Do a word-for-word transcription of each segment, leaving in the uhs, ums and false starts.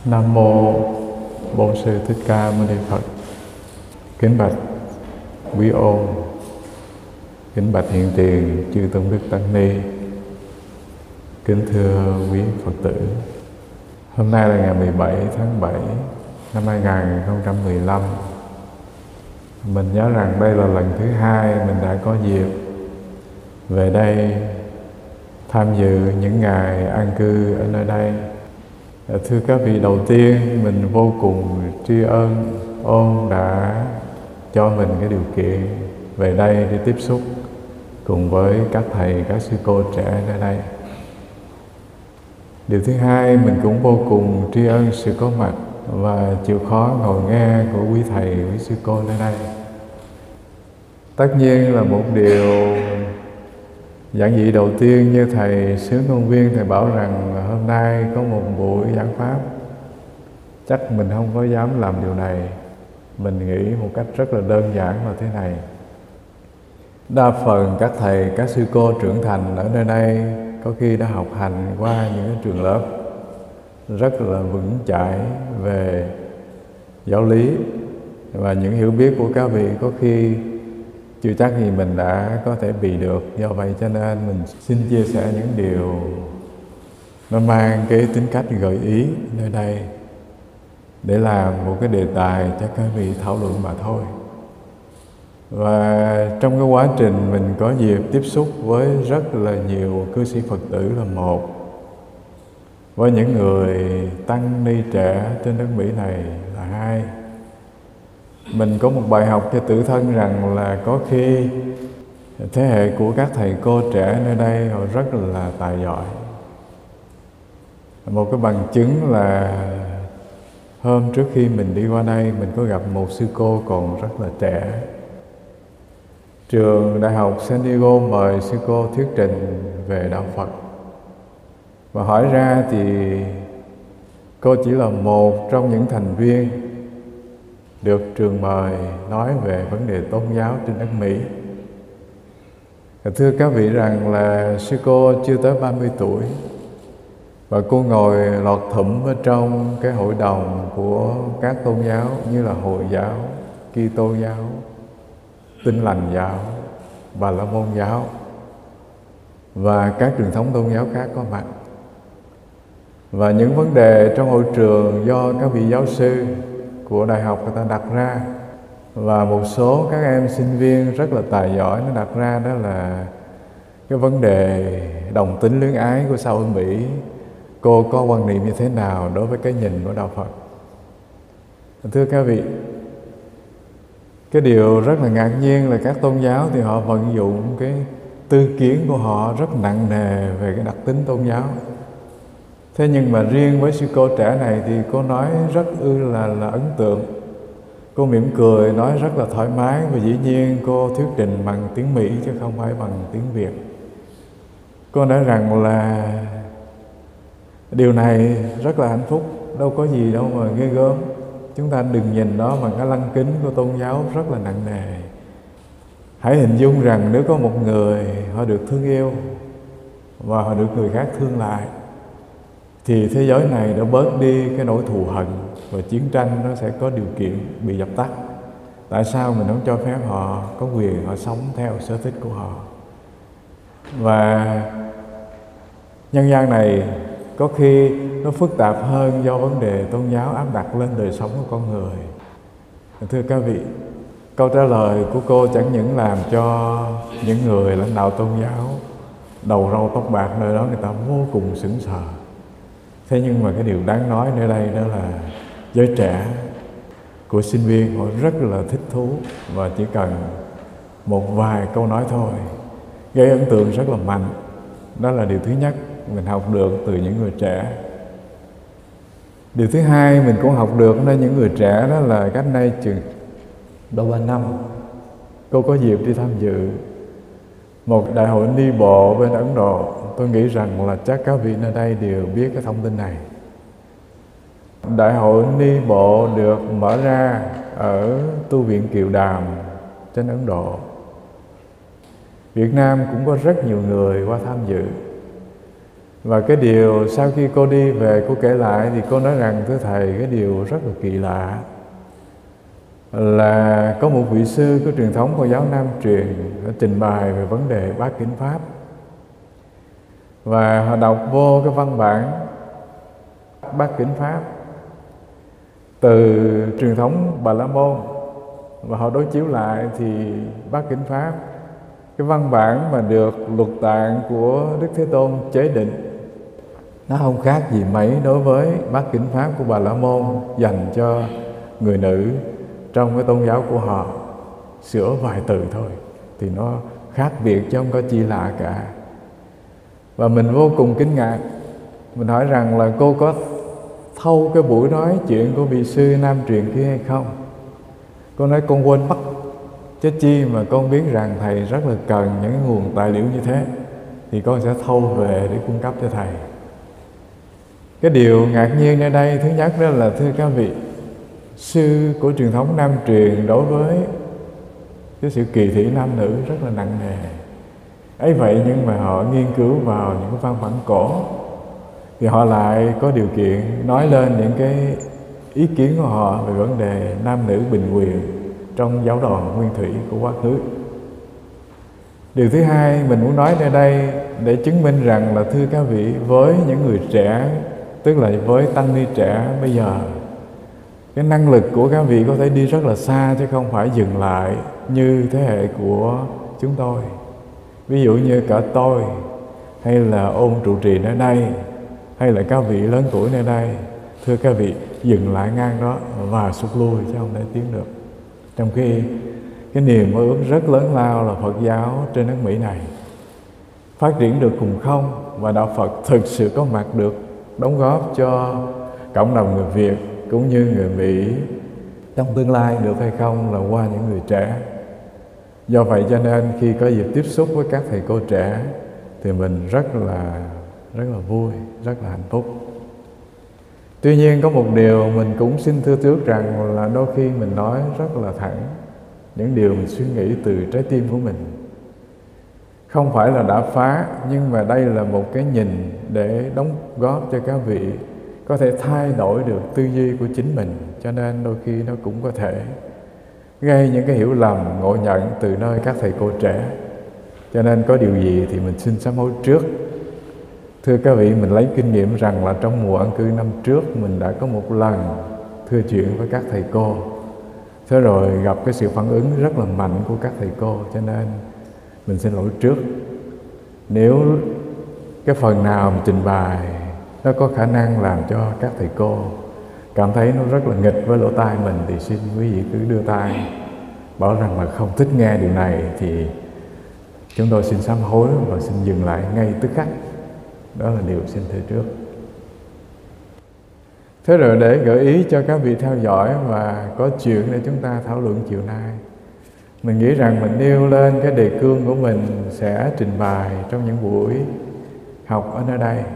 Nam mô Bổn Sư Thích Ca Mâu Ni Phật. Kính bạch quý ô, kính bạch hiện tiền chư tôn đức tăng ni, kính thưa quý Phật tử. Hôm nay là ngày mười bảy tháng bảy năm hai nghìn không trăm mười lăm. Mình nhớ rằng đây là lần thứ hai mình đã có dịp về đây tham dự những ngày an cư ở nơi đây. Thưa các vị, đầu tiên mình vô cùng tri ân Ôn đã cho mình cái điều kiện về đây để tiếp xúc cùng với các thầy, các sư cô trẻ ở đây. Điều thứ hai, mình cũng vô cùng tri ân sự có mặt và chịu khó ngồi nghe của quý thầy, quý sư cô nơi đây. Tất nhiên là một điều giảng dị đầu tiên, như thầy Sướng Ngôn Viên thầy bảo rằng hôm nay có một buổi giảng pháp, chắc mình không có dám làm điều này. Mình nghĩ một cách rất là đơn giản là thế này: đa phần các thầy, các sư cô trưởng thành ở nơi đây có khi đã học hành qua những cái trường lớp rất là vững chãi về giáo lý, và những hiểu biết của các vị có khi chưa chắc gì mình đã có thể bị được. Do vậy cho nên mình xin chia sẻ những điều nó mang cái tính cách gợi ý nơi đây để làm một cái đề tài cho các vị thảo luận mà thôi. Và trong cái quá trình mình có dịp tiếp xúc với rất là nhiều cư sĩ Phật tử là một, với những người tăng ni trẻ trên đất Mỹ này là hai. Mình có một bài học cho tự thân rằng là có khi thế hệ của các thầy cô trẻ nơi đây họ rất là tài giỏi. Một cái bằng chứng là hôm trước khi mình đi qua đây, mình có gặp một sư cô còn rất là trẻ. Trường Đại học San Diego mời sư cô thuyết trình về Đạo Phật, và hỏi ra thì cô chỉ là một trong những thành viên được trường mời nói về vấn đề tôn giáo trên đất Mỹ. Thưa các vị rằng là sư cô chưa tới ba mươi tuổi, và cô ngồi lọt thủm ở trong cái hội đồng của các tôn giáo như là Hồi giáo, Kitô giáo, Tin Lành giáo, Bà La Môn giáo và các truyền thống tôn giáo khác có mặt. Và những vấn đề trong hội trường do các vị giáo sư của đại học người ta đặt ra, và một số các em sinh viên rất là tài giỏi nó đặt ra, đó là cái vấn đề đồng tính luyến ái của xã hội Mỹ. Cô có quan niệm như thế nào đối với cái nhìn của Đạo Phật? Thưa các vị, cái điều rất là ngạc nhiên là các tôn giáo thì họ vận dụng cái tư kiến của họ rất nặng nề về cái đặc tính tôn giáo. Thế nhưng mà riêng với sư cô trẻ này thì cô nói rất ư là, là ấn tượng. Cô mỉm cười, nói rất là thoải mái, và dĩ nhiên cô thuyết trình bằng tiếng Mỹ chứ không phải bằng tiếng Việt. Cô nói rằng là điều này rất là hạnh phúc, đâu có gì đâu mà ghê gớm. Chúng ta đừng nhìn nó bằng cái lăng kính của tôn giáo rất là nặng nề. Hãy hình dung rằng nếu có một người họ được thương yêu và họ được người khác thương lại, thì thế giới này đã bớt đi cái nỗi thù hận, và chiến tranh nó sẽ có điều kiện bị dập tắt. Tại sao mình không cho phép họ có quyền họ sống theo sở thích của họ? Và nhân gian này có khi nó phức tạp hơn do vấn đề tôn giáo áp đặt lên đời sống của con người. Thưa các vị, câu trả lời của cô chẳng những làm cho những người lãnh đạo tôn giáo đầu râu tóc bạc nơi đó người ta vô cùng sững sờ. Thế nhưng mà cái điều đáng nói nơi đây đó là giới trẻ của sinh viên họ rất là thích thú, và chỉ cần một vài câu nói thôi gây ấn tượng rất là mạnh. Đó là điều thứ nhất mình học được từ những người trẻ. Điều thứ hai mình cũng học được nơi những người trẻ, đó là cách nay chừng đâu ba năm cô có dịp đi tham dự một đại hội ni bộ bên Ấn Độ. Tôi nghĩ rằng là chắc các vị nơi đây đều biết cái thông tin này. Đại hội ni bộ được mở ra ở tu viện Kiều Đàm trên Ấn Độ. Việt Nam cũng có rất nhiều người qua tham dự. Và cái điều sau khi cô đi về cô kể lại thì cô nói rằng thưa thầy, cái điều rất là kỳ lạ là có một vị sư của truyền thống Phật giáo Nam truyền đã trình bày về vấn đề bát kính pháp, và họ đọc vô cái văn bản bát kính pháp từ truyền thống Bà La Môn, và họ đối chiếu lại thì bát kính pháp, cái văn bản mà được luật tạng của Đức Thế Tôn chế định, nó không khác gì mấy đối với bát kính pháp của Bà La Môn dành cho người nữ trong cái tôn giáo của họ, sửa vài từ thôi thì nó khác biệt chứ không có chi lạ cả. Và mình vô cùng kinh ngạc. Mình hỏi rằng là cô có thâu cái buổi nói chuyện của vị sư Nam truyền kia hay không? Cô nói con quên mất, chứ chi mà con biết rằng thầy rất là cần những nguồn tài liệu như thế thì con sẽ thâu về để cung cấp cho thầy. Cái điều ngạc nhiên ở đây, thứ nhất đó là thưa các vị, sư của truyền thống Nam truyền đối với cái sự kỳ thị nam nữ rất là nặng nề. Ấy vậy nhưng mà họ nghiên cứu vào những cái văn bản cổ thì họ lại có điều kiện nói lên những cái ý kiến của họ về vấn đề nam nữ bình quyền trong giáo đoàn nguyên thủy của quá khứ. Điều thứ hai mình muốn nói ở đây để chứng minh rằng là thưa các vị, với những người trẻ, tức là với tăng ni trẻ bây giờ, cái năng lực của các vị có thể đi rất là xa chứ không phải dừng lại như thế hệ của chúng tôi. Ví dụ như cả tôi, hay là ôn trụ trì nơi đây, hay là các vị lớn tuổi nơi đây, thưa các vị, dừng lại ngang đó và sút lui chứ không thể tiến được. Trong khi cái niềm mơ ước rất lớn lao là Phật giáo trên nước Mỹ này phát triển được cùng không, và đạo Phật thực sự có mặt được đóng góp cho cộng đồng người Việt cũng như người Mỹ trong tương lai được hay không là qua những người trẻ. Do vậy cho nên khi có dịp tiếp xúc với các thầy cô trẻ thì mình rất là rất là vui, rất là hạnh phúc. Tuy nhiên có một điều mình cũng xin thưa trước rằng là đôi khi mình nói rất là thẳng những điều mình suy nghĩ từ trái tim của mình. Không phải là đã phá, nhưng mà đây là một cái nhìn để đóng góp cho các vị có thể thay đổi được tư duy của chính mình. Cho nên đôi khi nó cũng có thể gây những cái hiểu lầm, ngộ nhận từ nơi các thầy cô trẻ. Cho nên có điều gì thì mình xin sám hối trước. Thưa các vị, mình lấy kinh nghiệm rằng là trong mùa an cư năm trước mình đã có một lần thưa chuyện với các thầy cô. Thế rồi gặp cái sự phản ứng rất là mạnh của các thầy cô, cho nên mình xin lỗi trước. Nếu cái phần nào mình trình bày nó có khả năng làm cho các thầy cô cảm thấy nó rất là nghịch với lỗ tai mình thì xin quý vị cứ đưa tay bảo rằng là không thích nghe điều này, thì chúng tôi xin sám hối và xin dừng lại ngay tức khắc. Đó là điều xin thưa trước. Thế rồi để gợi ý cho các vị theo dõi và có chuyện để chúng ta thảo luận chiều nay, mình nghĩ rằng mình nêu lên cái đề cương của mình sẽ trình bày trong những buổi học ở nơi đây,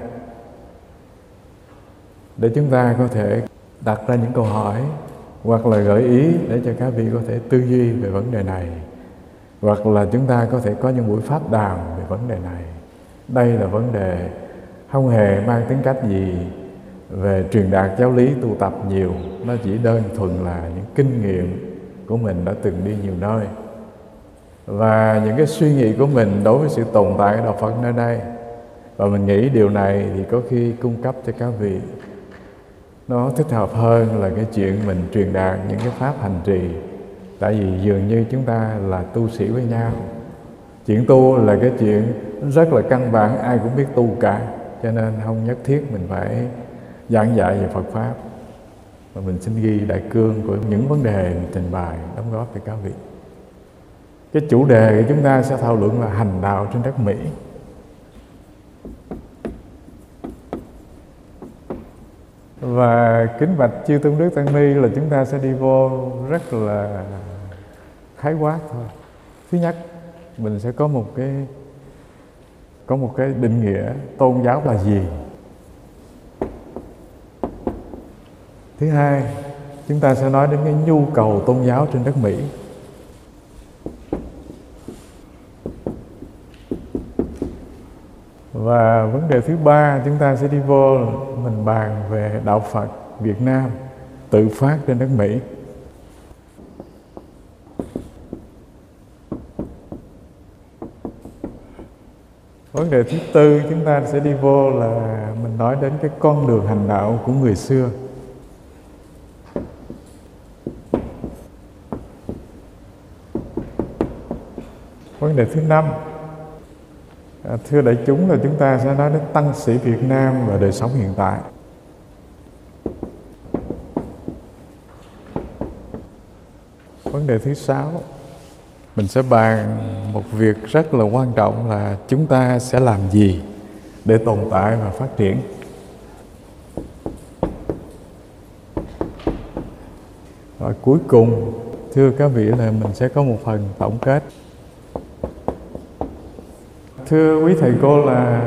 để chúng ta có thể đặt ra những câu hỏi hoặc là gợi ý để cho các vị có thể tư duy về vấn đề này, hoặc là chúng ta có thể có những buổi pháp đàm về vấn đề này. Đây là vấn đề không hề mang tính cách gì về truyền đạt giáo lý tu tập nhiều, nó chỉ đơn thuần là những kinh nghiệm của mình đã từng đi nhiều nơi và những cái suy nghĩ của mình đối với sự tồn tại của đạo Phật nơi đây. Và mình nghĩ điều này thì có khi cung cấp cho các vị nó thích hợp hơn là cái chuyện mình truyền đạt những cái pháp hành trì. Tại vì dường như chúng ta là tu sĩ với nhau, chuyện tu là cái chuyện rất là căn bản, ai cũng biết tu cả, cho nên không nhất thiết mình phải giảng dạy về Phật Pháp. Và mình xin ghi đại cương của những vấn đề mình trình bày đóng góp cho các vị. Cái chủ đề của chúng ta sẽ thảo luận là hành đạo trên đất Mỹ. Và kính bạch chư tôn đức tăng ni là chúng ta sẽ đi vô rất là khái quát thôi. Thứ nhất, mình sẽ có một cái có một cái định nghĩa tôn giáo là gì. Thứ hai, chúng ta sẽ nói đến cái nhu cầu tôn giáo trên đất Mỹ. Và vấn đề thứ ba chúng ta sẽ đi vô, mình bàn về đạo Phật Việt Nam tự phát trên đất Mỹ. Vấn đề thứ tư chúng ta sẽ đi vô là mình nói đến cái con đường hành đạo của người xưa. Vấn đề thứ năm, à, thưa đại chúng, là chúng ta sẽ nói đến tăng sĩ Việt Nam và đời sống hiện tại. Vấn đề thứ sáu, mình sẽ bàn một việc rất là quan trọng là chúng ta sẽ làm gì để tồn tại và phát triển. Và cuối cùng, thưa các vị, là mình sẽ có một phần tổng kết. Thưa quý thầy cô, là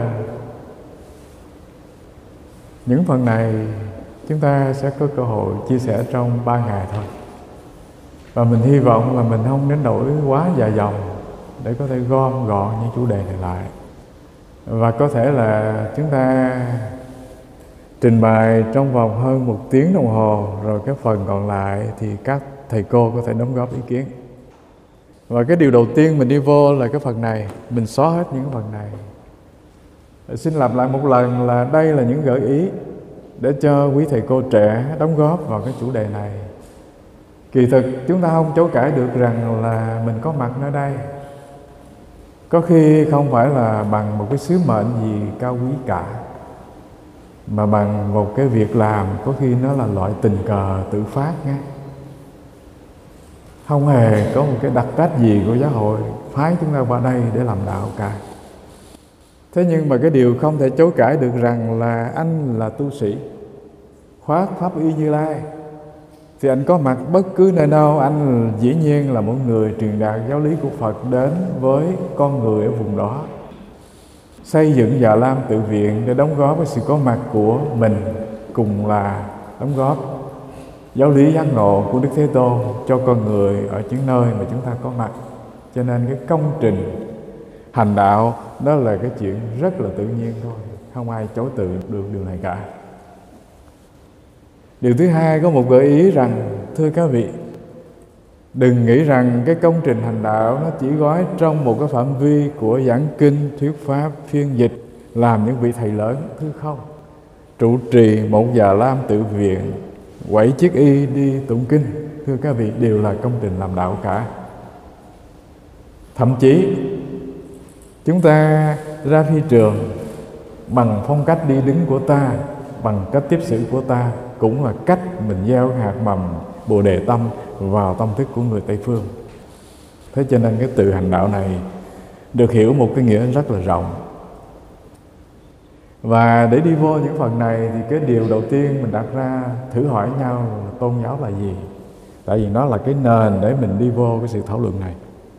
những phần này chúng ta sẽ có cơ hội chia sẻ trong ba ngày thôi. Và mình hy vọng là mình không đến nỗi quá dài dòng để có thể gom gọn những chủ đề này lại. Và có thể là chúng ta trình bày trong vòng hơn một tiếng đồng hồ, rồi cái phần còn lại thì các thầy cô có thể đóng góp ý kiến. Và cái điều đầu tiên mình đi vô là cái phần này, mình xóa hết những phần này. Xin lặp lại một lần là đây là những gợi ý để cho quý thầy cô trẻ đóng góp vào cái chủ đề này. Kỳ thực chúng ta không chối cãi được rằng là mình có mặt nơi đây có khi không phải là bằng một cái sứ mệnh gì cao quý cả, mà bằng một cái việc làm có khi nó là loại tình cờ tự phát nhé. Không hề có một cái đặc trách gì của giáo hội phái chúng ta qua đây để làm đạo cả. Thế nhưng mà cái điều không thể chối cãi được rằng là anh là tu sĩ khoác pháp y Như Lai, thì anh có mặt bất cứ nơi đâu, anh dĩ nhiên là một người truyền đạt giáo lý của Phật đến với con người ở vùng đó. Xây dựng Già Lam Tự Viện để đóng góp với sự có mặt của mình, cùng là đóng góp giáo lý giác ngộ của Đức Thế Tôn cho con người ở những nơi mà chúng ta có mặt. Cho nên cái công trình hành đạo đó là cái chuyện rất là tự nhiên thôi, không ai chối từ được điều này cả. Điều thứ hai, có một gợi ý rằng, thưa các vị, đừng nghĩ rằng cái công trình hành đạo nó chỉ gói trong một cái phạm vi của giảng kinh, thuyết pháp, phiên dịch, làm những vị thầy lớn. Thưa không, trụ trì một Già Lam Tự Viện, quẩy chiếc y đi tụng kinh, thưa các vị, đều là công trình làm đạo cả. Thậm chí chúng ta ra phi trường bằng phong cách đi đứng của ta, bằng cách tiếp xử của ta, cũng là cách mình gieo hạt mầm Bồ Đề tâm vào tâm thức của người Tây Phương. Thế cho nên cái từ hành đạo này được hiểu một cái nghĩa rất là rộng. Và để đi vô những phần này thì cái điều đầu tiên mình đặt ra thử hỏi nhau là tôn giáo là gì. Tại vì nó là cái nền để mình đi vô cái sự thảo luận này.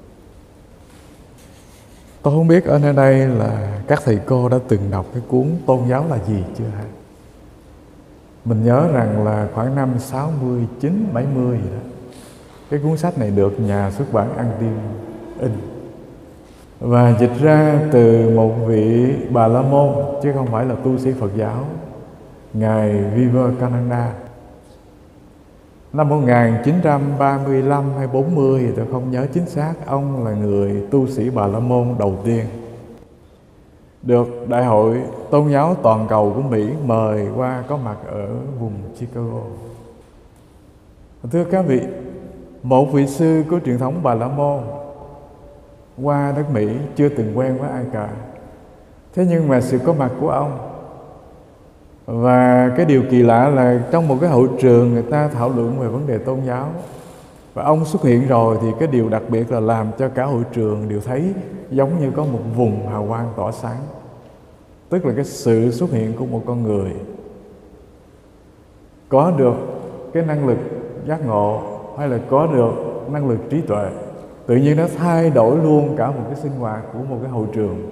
Tôi không biết ở nơi đây là các thầy cô đã từng đọc cái cuốn Tôn giáo là gì chưa hả? Mình nhớ rằng là khoảng năm sáu mươi chín, bảy mươi gì đó, cái cuốn sách này được nhà xuất bản An Tiên in và dịch ra từ một vị Bà La Môn, chứ không phải là tu sĩ Phật giáo, Ngài Vivekananda. Năm một nghìn chín trăm ba mươi lăm hay bốn mươi thì tôi không nhớ chính xác, ông là người tu sĩ Bà La Môn đầu tiên được Đại hội Tôn giáo toàn cầu của Mỹ mời qua có mặt ở vùng Chicago. Thưa các vị, một vị sư của truyền thống Bà La Môn qua đất Mỹ chưa từng quen với ai cả. Thế nhưng mà sự có mặt của ông, và cái điều kỳ lạ là trong một cái hội trường người ta thảo luận về vấn đề tôn giáo, và ông xuất hiện rồi thì cái điều đặc biệt là làm cho cả hội trường đều thấy giống như có một vùng hào quang tỏa sáng. Tức là cái sự xuất hiện của một con người có được cái năng lực giác ngộ hay là có được năng lực trí tuệ, tự nhiên nó thay đổi luôn cả một cái sinh hoạt của một cái hội trường.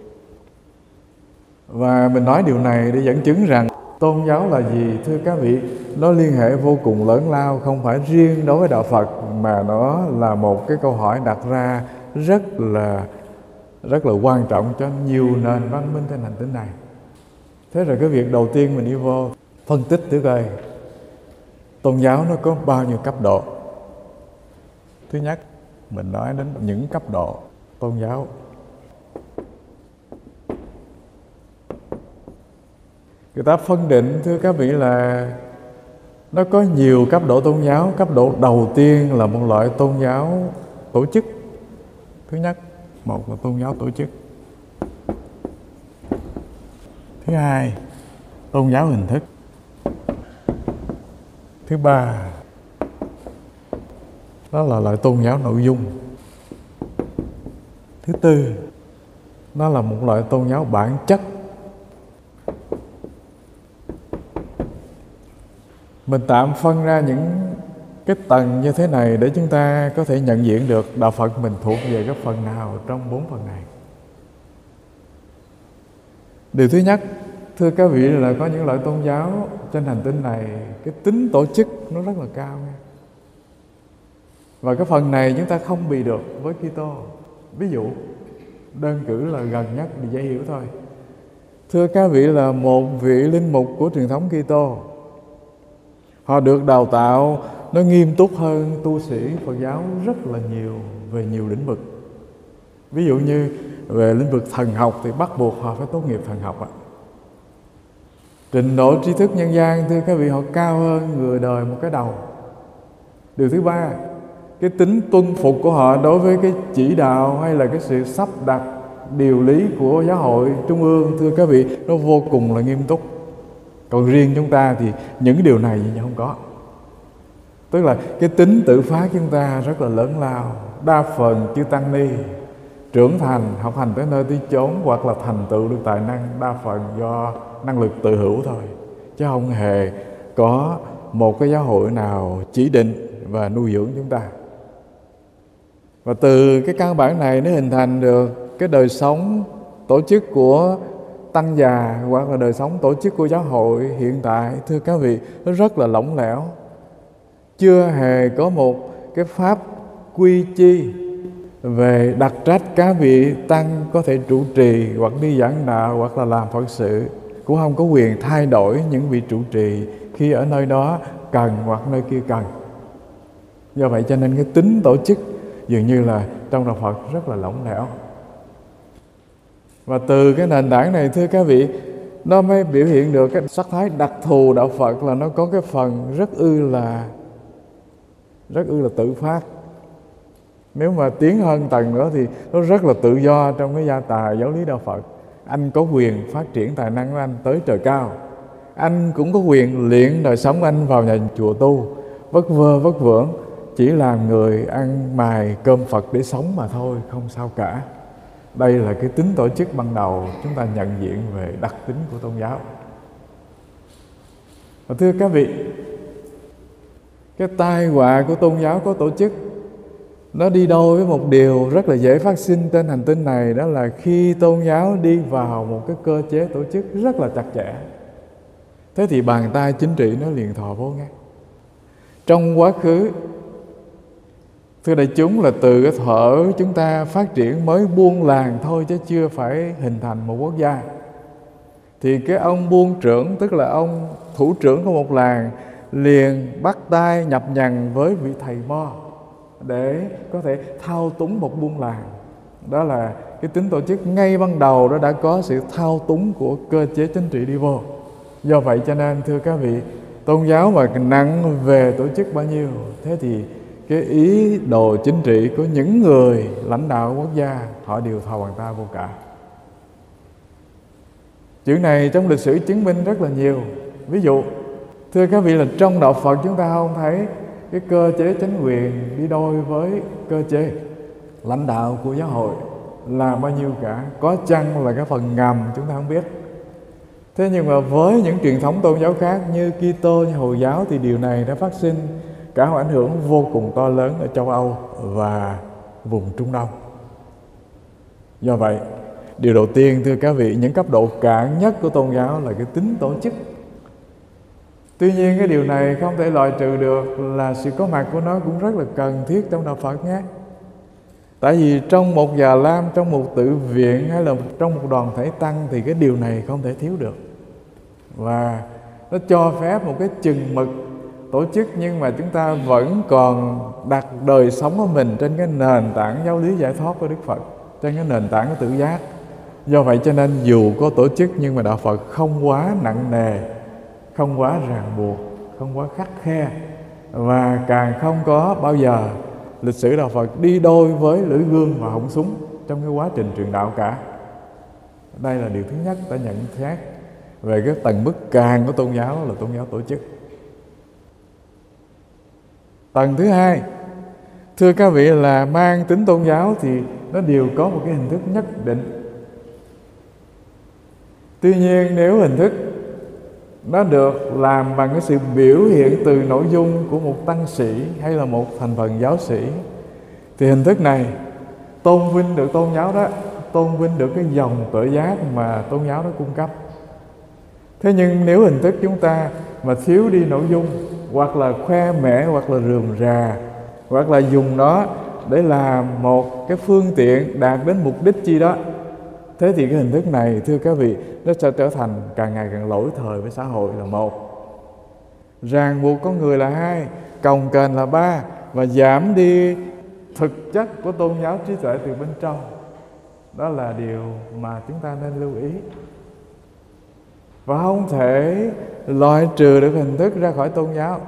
Và mình nói điều này để dẫn chứng rằng tôn giáo là gì, thưa các vị, nó liên hệ vô cùng lớn lao, không phải riêng đối với đạo Phật, mà nó là một cái câu hỏi đặt ra rất là rất là quan trọng cho nhiều nền văn minh trên hành tinh này. Thế rồi cái việc đầu tiên mình đi vô phân tích thử coi tôn giáo nó có bao nhiêu cấp độ. Thứ nhất, mình nói đến những cấp độ tôn giáo. Người ta phân định, thưa các vị, là nó có nhiều cấp độ tôn giáo. Cấp độ đầu tiên là một loại tôn giáo tổ chức. Thứ nhất, một là tôn giáo tổ chức. Thứ hai, tôn giáo hình thức. Thứ ba, đó là loại tôn giáo nội dung. Thứ tư, nó là một loại tôn giáo bản chất. Mình tạm phân ra những cái tầng như thế này để chúng ta có thể nhận diện được đạo Phật mình thuộc về cái phần nào trong bốn phần này. Điều thứ nhất, thưa các vị, là có những loại tôn giáo trên hành tinh này cái tính tổ chức nó rất là cao nha. Và cái phần này chúng ta không bị được với Kitô. Ví dụ, đơn cử là gần nhất thì dễ hiểu thôi. Thưa các vị, là một vị linh mục của truyền thống Kitô, họ được đào tạo nó nghiêm túc hơn tu sĩ Phật giáo rất là nhiều về nhiều lĩnh vực. Ví dụ như về lĩnh vực thần học thì bắt buộc họ phải tốt nghiệp thần học ạ. Trình độ tri thức nhân gian, thưa các vị, họ cao hơn người đời một cái đầu. Điều thứ ba, cái tính tuân phục của họ đối với cái chỉ đạo hay là cái sự sắp đặt điều lý của giáo hội trung ương, thưa các vị, nó vô cùng là nghiêm túc. Còn riêng chúng ta thì những điều này thì không có. Tức là cái tính tự phát chúng ta rất là lớn lao. Đa phần chư tăng ni trưởng thành, học hành tới nơi tới chốn hoặc là thành tựu được tài năng, đa phần do năng lực tự hữu thôi, chứ không hề có một cái giáo hội nào chỉ định và nuôi dưỡng chúng ta. Và từ cái căn bản này nó hình thành được cái đời sống tổ chức của tăng già hoặc là đời sống tổ chức của giáo hội hiện tại, thưa các vị, nó rất là lỏng lẻo. Chưa hề có một cái pháp quy chi về đặc trách các vị tăng có thể trụ trì hoặc đi giảng đạo hoặc là làm Phật sự. Cũng không có quyền thay đổi những vị trụ trì khi ở nơi đó cần hoặc nơi kia cần. Do vậy cho nên cái tính tổ chức dường như là trong đạo Phật rất là lỏng lẻo. Và từ cái nền tảng này, thưa các vị, nó mới biểu hiện được cái sắc thái đặc thù đạo Phật, là nó có cái phần rất ư là rất ư là tự phát. Nếu mà tiến hơn tầng nữa thì nó rất là tự do trong cái gia tài giáo lý đạo Phật. Anh có quyền phát triển tài năng của anh tới trời cao. Anh cũng có quyền luyện đời sống anh vào nhà chùa tu, vất vơ vất vưởng, chỉ làm người ăn mài cơm Phật để sống mà thôi, không sao cả. Đây là cái tính tổ chức ban đầu chúng ta nhận diện về đặc tính của tôn giáo. Và thưa các vị, cái tai họa của tôn giáo có tổ chức nó đi đôi với một điều rất là dễ phát sinh trên hành tinh này. Đó là khi tôn giáo đi vào một cái cơ chế tổ chức rất là chặt chẽ, thế thì bàn tay chính trị nó liền thò vô ngay. Trong quá khứ, thưa đại chúng, là từ cái thuở chúng ta phát triển mới buôn làng thôi chứ chưa phải hình thành một quốc gia, thì cái ông buôn trưởng, tức là ông thủ trưởng của một làng, liền bắt tay nhập nhằng với vị thầy mo để có thể thao túng một buôn làng. Đó là cái tính tổ chức ngay ban đầu đó đã có sự thao túng của cơ chế chính trị đi vô. Do vậy cho nên, thưa các vị, tôn giáo mà nặng về tổ chức bao nhiêu, thế thì cái ý đồ chính trị của những người lãnh đạo quốc gia họ đều thò bàn tay vô cả. Chuyện này trong lịch sử chứng minh rất là nhiều. Ví dụ, thưa các vị, là trong đạo Phật chúng ta không thấy cái cơ chế chính quyền đi đôi với cơ chế lãnh đạo của giáo hội là bao nhiêu cả. Có chăng là cái phần ngầm chúng ta không biết. Thế nhưng mà với những truyền thống tôn giáo khác như Kitô, như Hồi giáo, thì điều này đã phát sinh cả một ảnh hưởng vô cùng to lớn ở châu Âu và vùng Trung Đông. Do vậy, điều đầu tiên, thưa các vị, những cấp độ cạn nhất của tôn giáo là cái tính tổ chức. Tuy nhiên cái điều này không thể loại trừ được là sự có mặt của nó cũng rất là cần thiết trong đạo Phật nhé. Tại vì trong một già lam, trong một tự viện hay là trong một đoàn thể tăng thì cái điều này không thể thiếu được. Và nó cho phép một cái chừng mực tổ chức, nhưng mà chúng ta vẫn còn đặt đời sống của mình trên cái nền tảng giáo lý giải thoát của Đức Phật, trên cái nền tảng của tự giác. Do vậy cho nên dù có tổ chức nhưng mà Đạo Phật không quá nặng nề, không quá ràng buộc, không quá khắt khe, và càng không có bao giờ lịch sử Đạo Phật đi đôi với lưỡi gươm và họng súng trong cái quá trình truyền đạo cả. Đây là điều thứ nhất ta nhận xét về cái tầng mức càng của tôn giáo, là tôn giáo tổ chức. Tầng thứ hai, thưa các vị, là mang tính tôn giáo thì nó đều có một cái hình thức nhất định. Tuy nhiên nếu hình thức nó được làm bằng cái sự biểu hiện từ nội dung của một tăng sĩ hay là một thành phần giáo sĩ, thì hình thức này tôn vinh được tôn giáo đó, tôn vinh được cái dòng tự giác mà tôn giáo nó cung cấp. Thế nhưng nếu hình thức chúng ta mà thiếu đi nội dung, hoặc là khoe mẽ, hoặc là rườm rà, hoặc là dùng nó để làm một cái phương tiện đạt đến mục đích chi đó, thế thì cái hình thức này, thưa các vị, nó sẽ trở thành càng ngày càng lỗi thời với xã hội là một, ràng buộc con người là hai, cồng kềnh là ba, và giảm đi thực chất của tôn giáo trí tuệ từ bên trong. Đó là điều mà chúng ta nên lưu ý. Và không thể loại trừ được hình thức ra khỏi tôn giáo.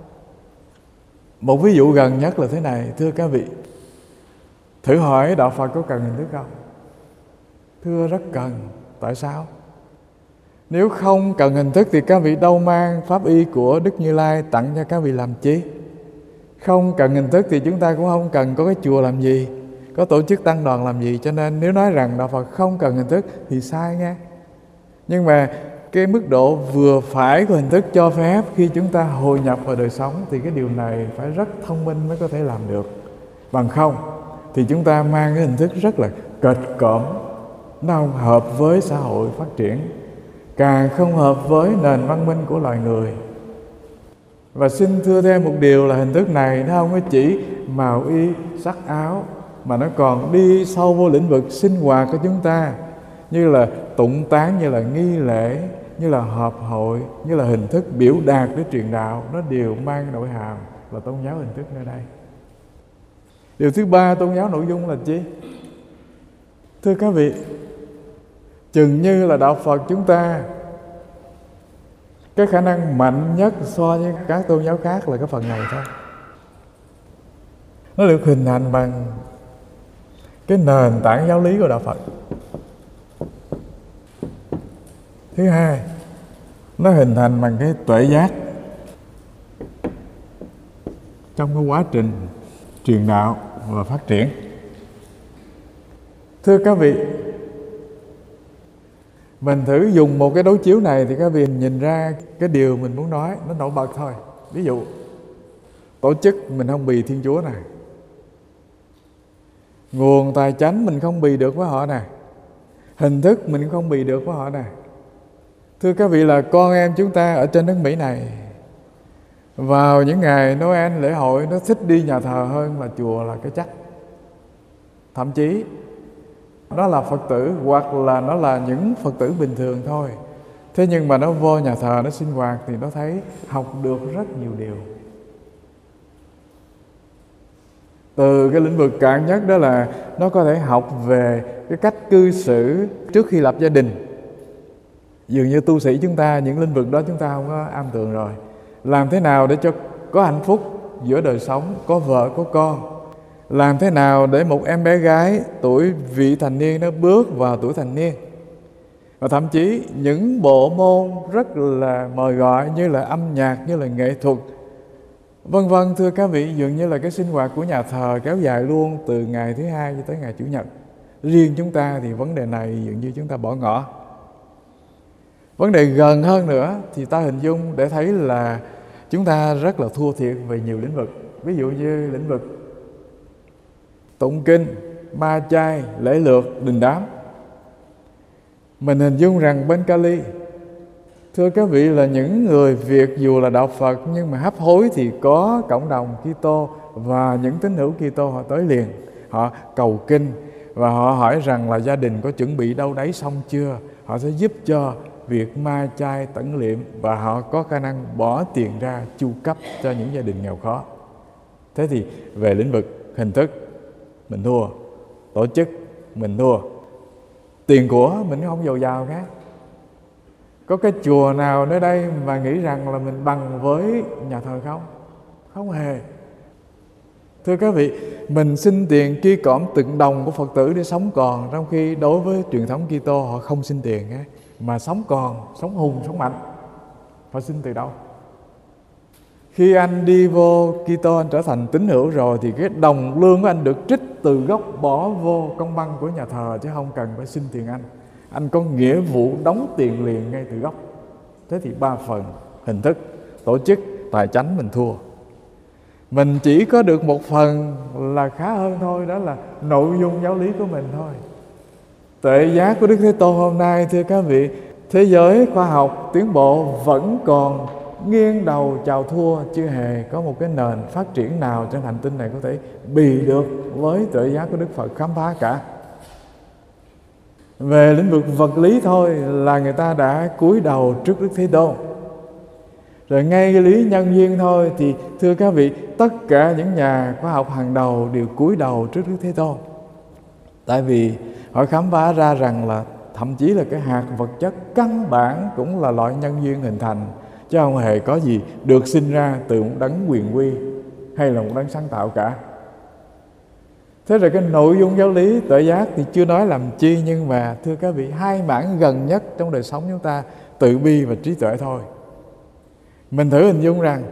Một ví dụ gần nhất là thế này, thưa các vị, thử hỏi Đạo Phật có cần hình thức không? Thưa rất cần. Tại sao? Nếu không cần hình thức thì các vị đâu mang pháp y của Đức Như Lai tặng cho các vị làm chi? Không cần hình thức thì chúng ta cũng không cần có cái chùa làm gì, có tổ chức tăng đoàn làm gì. Cho nên nếu nói rằng Đạo Phật không cần hình thức thì sai nghe. Nhưng mà cái mức độ vừa phải của hình thức cho phép khi chúng ta hội nhập vào đời sống, thì cái điều này phải rất thông minh mới có thể làm được. Bằng không thì chúng ta mang cái hình thức rất là kệch cỡm, nó không hợp với xã hội phát triển, càng không hợp với nền văn minh của loài người. Và xin thưa thêm một điều là hình thức này nó không có chỉ màu y, sắc áo, mà nó còn đi sâu vô lĩnh vực sinh hoạt của chúng ta, như là tụng tán, như là nghi lễ, như là họp hội, như là hình thức biểu đạt để truyền đạo. Nó đều mang nội hàm là tôn giáo hình thức nơi đây. Điều thứ ba, tôn giáo nội dung là chi? Thưa các vị, chừng như là Đạo Phật chúng ta, cái khả năng mạnh nhất so với các tôn giáo khác là cái phần này thôi. Nó được hình thành bằng cái nền tảng giáo lý của Đạo Phật. Thứ hai, nó hình thành bằng cái tuệ giác trong cái quá trình truyền đạo và phát triển. Thưa các vị, mình thử dùng một cái đối chiếu này thì các vị nhìn ra cái điều mình muốn nói nó nổi bật thôi. Ví dụ, tổ chức mình không bì Thiên Chúa nè, nguồn tài chánh mình không bì được với họ nè, hình thức mình không bì được với họ nè. Thưa các vị, là con em chúng ta ở trên nước Mỹ này, vào những ngày Noel lễ hội, nó thích đi nhà thờ hơn là chùa là cái chắc. Thậm chí nó là Phật tử, hoặc là nó là những Phật tử bình thường thôi, thế nhưng mà nó vô nhà thờ, nó sinh hoạt thì nó thấy học được rất nhiều điều. Từ cái lĩnh vực cạn nhất đó là nó có thể học về cái cách cư xử trước khi lập gia đình. Dường như tu sĩ chúng ta, những lĩnh vực đó chúng ta không có am tường rồi. Làm thế nào để cho có hạnh phúc giữa đời sống, có vợ, có con. Làm thế nào để một em bé gái tuổi vị thành niên nó bước vào tuổi thành niên. Và thậm chí những bộ môn rất là mời gọi như là âm nhạc, như là nghệ thuật, vân vân. Thưa các vị, dường như là cái sinh hoạt của nhà thờ kéo dài luôn từ ngày thứ hai cho tới ngày Chủ nhật. Riêng chúng ta thì vấn đề này dường như chúng ta bỏ ngỏ. Vấn đề gần hơn nữa thì ta hình dung để thấy là chúng ta rất là thua thiệt về nhiều lĩnh vực. Ví dụ như lĩnh vực tụng kinh, ma chay, lễ lược, đình đám. Mình hình dung rằng bên Cali, thưa các vị, là những người Việt dù là đạo Phật nhưng mà hấp hối thì có cộng đồng Kitô và những tín hữu Kitô họ tới liền. họ cầu kinh và họ hỏi rằng là gia đình có chuẩn bị đâu đấy xong chưa. Họ sẽ giúp cho việc ma chay tẩn liệm và họ có khả năng bỏ tiền ra chu cấp cho những gia đình nghèo khó. Thế thì về lĩnh vực hình thức mình thua, tổ chức mình thua, tiền của mình không dồi dào khác. Có cái chùa nào nơi đây mà nghĩ rằng là mình bằng với nhà thờ không? Không hề. Thưa các vị, mình xin tiền ki cõm từng đồng của Phật tử để sống còn, trong khi đối với truyền thống Kitô họ không xin tiền ấy, mà sống còn, sống hùng, sống mạnh. Họ xin từ đâu? Khi anh đi vô Kitô, anh trở thành tín hữu rồi thì cái đồng lương của anh được trích từ gốc bỏ vô công băng của nhà thờ, chứ không cần phải xin tiền anh. Anh có nghĩa vụ đóng tiền liền ngay từ gốc. Thế thì ba phần hình thức, tổ chức, tài chánh mình thua. Mình chỉ có được một phần là khá hơn thôi, đó là nội dung giáo lý của mình thôi. Tuệ giác của Đức Thế Tôn hôm nay, thưa các vị, thế giới khoa học tiến bộ vẫn còn nghiêng đầu chào thua, chưa hề có một cái nền phát triển nào trên hành tinh này có thể bì được với tuệ giác của Đức Phật khám phá cả. Về lĩnh vực vật lý thôi là người ta đã cúi đầu trước Đức Thế Tôn. Rồi ngay cái lý nhân duyên thôi thì thưa các vị, tất cả những nhà khoa học hàng đầu đều cúi đầu trước Đức Thế Tôn. Tại vì họ khám phá ra rằng là thậm chí là cái hạt vật chất căn bản cũng là loại nhân duyên hình thành, chứ không hề có gì được sinh ra từ một đấng quyền quy hay là một đấng sáng tạo cả. Thế rồi cái nội dung giáo lý tuệ giác thì chưa nói làm chi, nhưng mà thưa các vị, hai mảng gần nhất trong đời sống chúng ta, từ bi và trí tuệ thôi. Mình thử hình dung rằng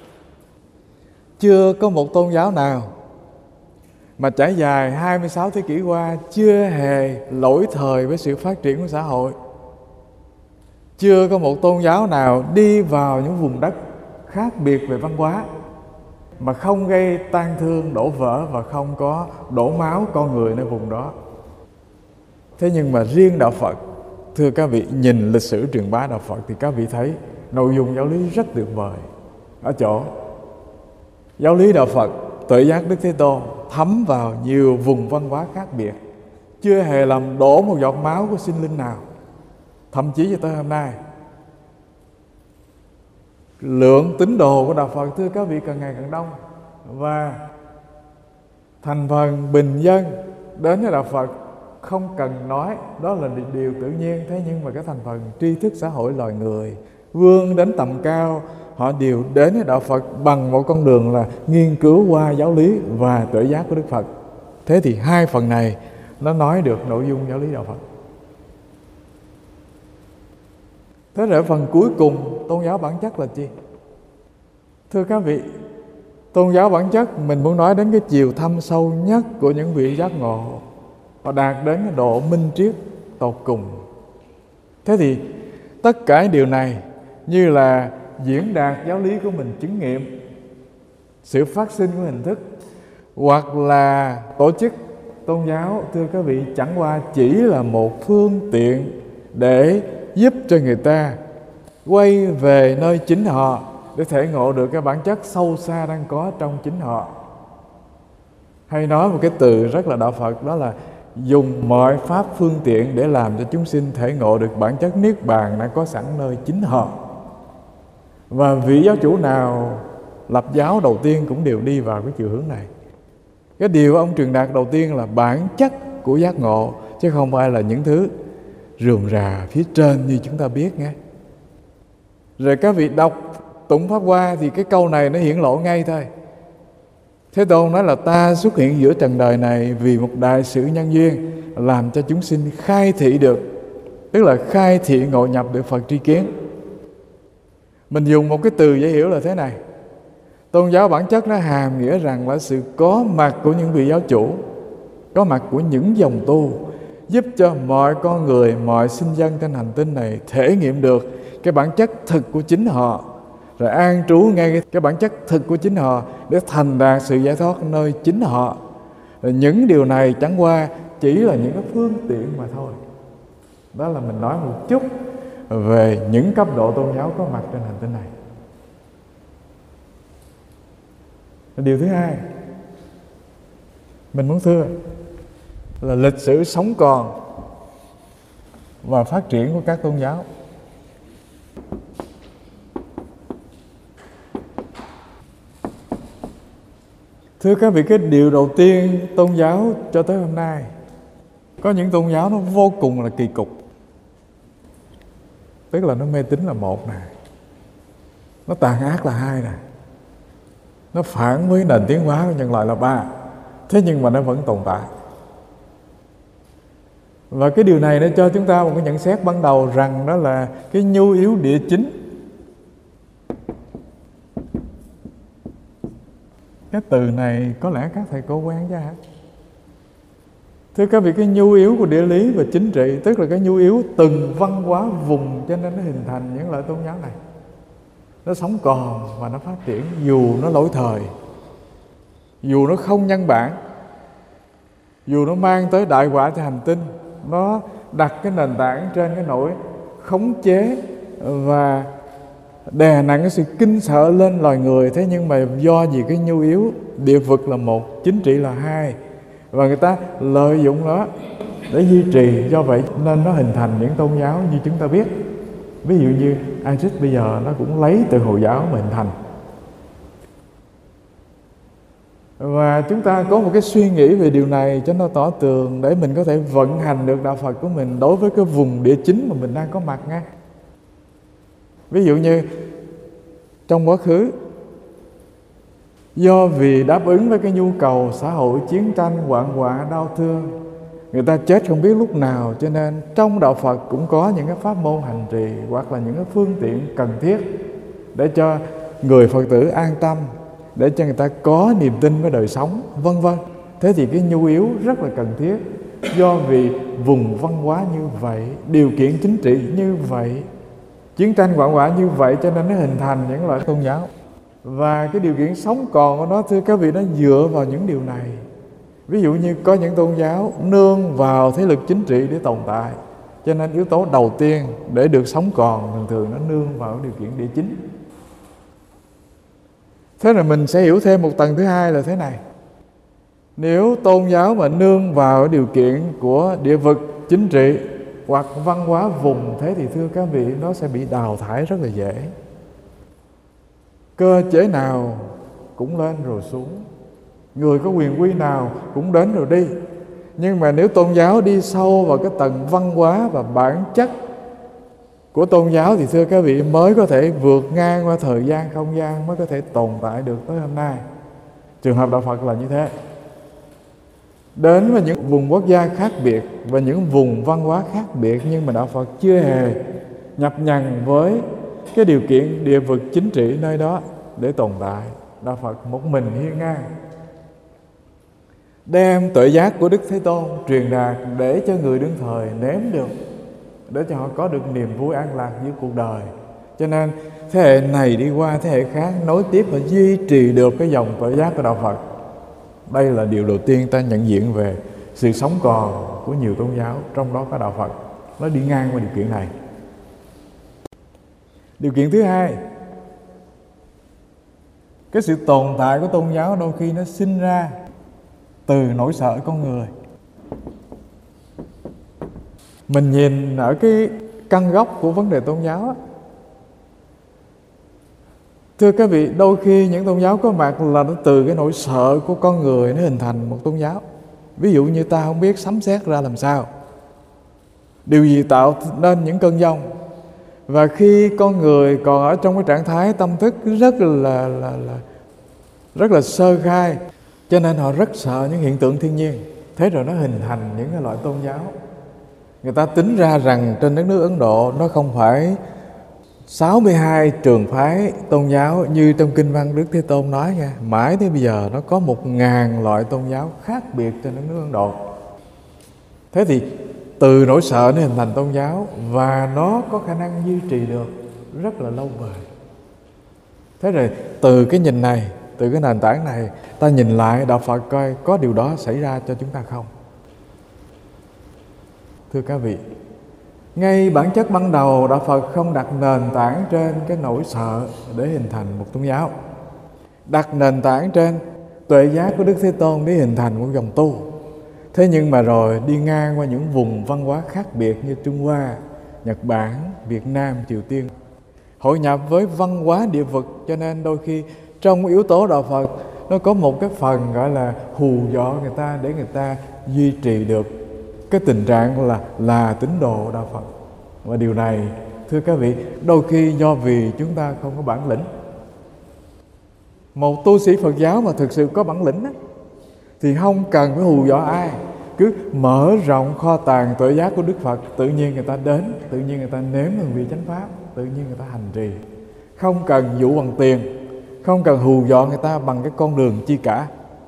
chưa có một tôn giáo nào mà trải dài hai mươi sáu thế kỷ qua chưa hề lỗi thời với sự phát triển của xã hội. Chưa có một tôn giáo nào đi vào những vùng đất khác biệt về văn hóa mà không gây tan thương, đổ vỡ và không có đổ máu con người nơi vùng đó. Thế nhưng mà riêng Đạo Phật, thưa các vị, nhìn lịch sử truyền bá Đạo Phật thì các vị thấy nội dung giáo lý rất tuyệt vời. Ở chỗ giáo lý Đạo Phật, tuệ giác Đức Thế Tôn thấm vào nhiều vùng văn hóa khác biệt, chưa hề làm đổ một giọt máu của sinh linh nào. Thậm chí cho tới hôm nay, lượng tín đồ của Đạo Phật, thưa các vị, càng ngày càng đông, và thành phần bình dân đến với Đạo Phật không cần nói, đó là điều tự nhiên. Thế nhưng mà cái thành phần tri thức xã hội loài người vươn đến tầm cao, họ đều đến với Đạo Phật bằng một con đường là nghiên cứu qua giáo lý và tuệ giác của Đức Phật. Thế thì hai phần này nó nói được nội dung giáo lý Đạo Phật. Thế rồi phần cuối cùng, tôn giáo bản chất là gì? Thưa các vị, tôn giáo bản chất mình muốn nói đến cái chiều thâm sâu nhất của những vị giác ngộ. Họ đạt đến cái độ minh triết tột cùng. Thế thì tất cả điều này như là diễn đạt giáo lý của mình chứng nghiệm sự phát sinh của hình thức, hoặc là tổ chức tôn giáo, thưa các vị, chẳng qua chỉ là một phương tiện để giúp cho người ta quay về nơi chính họ, để thể ngộ được cái bản chất sâu xa đang có trong chính họ. Hay nói một cái từ rất là Đạo Phật, đó là dùng mọi pháp phương tiện để làm cho chúng sinh thể ngộ được bản chất niết bàn đã có sẵn nơi chính họ. Và vị giáo chủ nào lập giáo đầu tiên cũng đều đi vào cái chiều hướng này. Cái điều ông truyền đạt đầu tiên là bản chất của giác ngộ, chứ không phải là những thứ rườm rà phía trên như chúng ta biết nghe. Rồi các vị đọc tụng Pháp Hoa thì cái câu này nó hiển lộ ngay thôi. Thế Tôn nói là ta xuất hiện giữa trần đời này vì một đại sự nhân duyên, làm cho chúng sinh khai thị được, tức là khai thị ngộ nhập được Phật tri kiến. Mình dùng một cái từ dễ hiểu là thế này: tôn giáo bản chất nó hàm nghĩa rằng là sự có mặt của những vị giáo chủ, có mặt của những dòng tu, giúp cho mọi con người, mọi sinh dân trên hành tinh này thể nghiệm được cái bản chất thực của chính họ, rồi an trú ngay cái bản chất thực của chính họ để thành đạt sự giải thoát nơi chính họ. Rồi những điều này chẳng qua chỉ là những cái phương tiện mà thôi. Đó là mình nói một chút về những cấp độ tôn giáo có mặt trên hành tinh này. Điều thứ hai, Mình muốn thưa là lịch sử sống còn và phát triển của các tôn giáo. Thưa các vị, cái điều đầu tiên tôn giáo cho tới hôm nay, có những tôn giáo nó vô cùng là kỳ cục. Tức là nó mê tín là một nè, nó tàn ác là hai nè, nó phản với nền tiến hóa của nhân loại là ba. Thế nhưng mà nó vẫn tồn tại. Và cái điều này nó cho chúng ta một cái nhận xét ban đầu rằng đó là cái nhu yếu địa chính. Cái từ này có lẽ các thầy cô quen chứ hả? Thưa các vị, cái nhu yếu của địa lý và chính trị, tức là cái nhu yếu từng văn hóa vùng, cho nên nó hình thành những loại tôn giáo này. Nó sống còn và nó phát triển dù nó lỗi thời, dù nó không nhân bản, dù nó mang tới đại họa cho hành tinh. Nó đặt cái nền tảng trên cái nỗi khống chế và đè nặng cái sự kinh sợ lên loài người. Thế nhưng mà do vì cái nhu yếu, địa vực là một, chính trị là hai, và người ta lợi dụng nó để duy trì. Do vậy nên nó hình thành những tôn giáo như chúng ta biết. Ví dụ như ISIS bây giờ nó cũng lấy từ Hồi giáo mà hình thành. Và chúng ta có một cái suy nghĩ về điều này cho nó tỏ tường, để mình có thể vận hành được đạo Phật của mình đối với cái vùng địa chính mà mình đang có mặt nha. Ví dụ như trong quá khứ, do vì đáp ứng với cái nhu cầu xã hội, chiến tranh, hoạn họa, đau thương, người ta chết không biết lúc nào, cho nên trong đạo Phật cũng có những cái pháp môn hành trì hoặc là những cái phương tiện cần thiết để cho người Phật tử an tâm, để cho người ta có niềm tin với đời sống, vân vân. Thế thì cái nhu yếu rất là cần thiết. Do vì vùng văn hóa như vậy, điều kiện chính trị như vậy, chiến tranh hoạn họa như vậy, cho nên nó hình thành những loại tôn giáo. Và cái điều kiện sống còn của nó, thưa các vị, nó dựa vào những điều này. Ví dụ như có những tôn giáo nương vào thế lực chính trị để tồn tại, cho nên yếu tố đầu tiên để được sống còn thường thường nó nương vào điều kiện địa chính. Thế rồi mình sẽ hiểu thêm một tầng thứ hai là thế này. Nếu tôn giáo mà nương vào điều kiện của địa vực chính trị hoặc văn hóa vùng, thế thì thưa các vị, nó sẽ bị đào thải rất là dễ. Cơ chế nào cũng lên rồi xuống, người có quyền quy nào cũng đến rồi đi. Nhưng mà nếu tôn giáo đi sâu vào cái tầng văn hóa và bản chất của tôn giáo thì thưa các vị, mới có thể vượt ngang qua thời gian, không gian, mới có thể tồn tại được tới hôm nay. Trường hợp đạo Phật là như thế. Đến với những vùng quốc gia khác biệt và những vùng văn hóa khác biệt, nhưng mà đạo Phật chưa hề nhập nhằng với cái điều kiện địa vực chính trị nơi đó để tồn tại. Đạo Phật một mình hiên ngang, đem tuệ giác của Đức Thế Tôn truyền đạt để cho người đương thời nếm được, để cho họ có được niềm vui an lạc với cuộc đời. Cho nên thế hệ này đi qua thế hệ khác, nối tiếp và duy trì được cái dòng tuệ giác của đạo Phật. Đây là điều đầu tiên ta nhận diện về sự sống còn của nhiều tôn giáo, trong đó có đạo Phật. Nó đi ngang qua điều kiện này. Điều kiện thứ hai, cái sự tồn tại của tôn giáo đôi khi nó sinh ra từ nỗi sợ con người. Mình nhìn ở cái căn gốc của vấn đề tôn giáo á, thưa các vị, đôi khi những tôn giáo có mặt là nó từ cái nỗi sợ của con người nó hình thành một tôn giáo. Ví dụ như ta không biết sấm sét ra làm sao, điều gì tạo nên những cơn giông. Và khi con người còn ở trong cái trạng thái tâm thức rất là, là, là rất là sơ khai, cho nên họ rất sợ những hiện tượng thiên nhiên. Thế rồi nó hình thành những cái loại tôn giáo. Người ta tính ra rằng trên đất nước Ấn Độ nó không phải sáu mươi hai trường phái tôn giáo như trong Kinh văn Đức Thế Tôn nói nha. Mãi tới bây giờ nó có một ngàn loại tôn giáo khác biệt trên đất nước Ấn Độ. Thế thì từ nỗi sợ nó hình thành tôn giáo, và nó có khả năng duy trì được rất là lâu bền. Thế rồi từ cái nhìn này, từ cái nền tảng này, ta nhìn lại đạo Phật coi có điều đó xảy ra cho chúng ta không. Thưa các vị, ngay bản chất ban đầu đạo Phật không đặt nền tảng trên cái nỗi sợ để hình thành một tôn giáo. Đặt nền tảng trên tuệ giác của Đức Thế Tôn để hình thành một dòng tu. Thế nhưng mà rồi đi ngang qua những vùng văn hóa khác biệt như Trung Hoa, Nhật Bản, Việt Nam, Triều Tiên, hội nhập với văn hóa địa vực, cho nên đôi khi trong yếu tố đạo Phật nó có một cái phần gọi là hù dọa người ta để người ta duy trì được cái tình trạng là là tín đồ đạo Phật. Và điều này, thưa các vị, đôi khi do vì chúng ta không có bản lĩnh. Một tu sĩ Phật giáo mà thực sự có bản lĩnh đó, thì không cần phải hù dọa ai, cứ mở rộng kho tàng tuệ giác của Đức Phật, tự nhiên người ta đến, tự nhiên người ta nếm hương vị chánh pháp, tự nhiên người ta hành trì. Không cần dụ bằng tiền, không cần hù dọa người ta bằng cái con đường chi cả,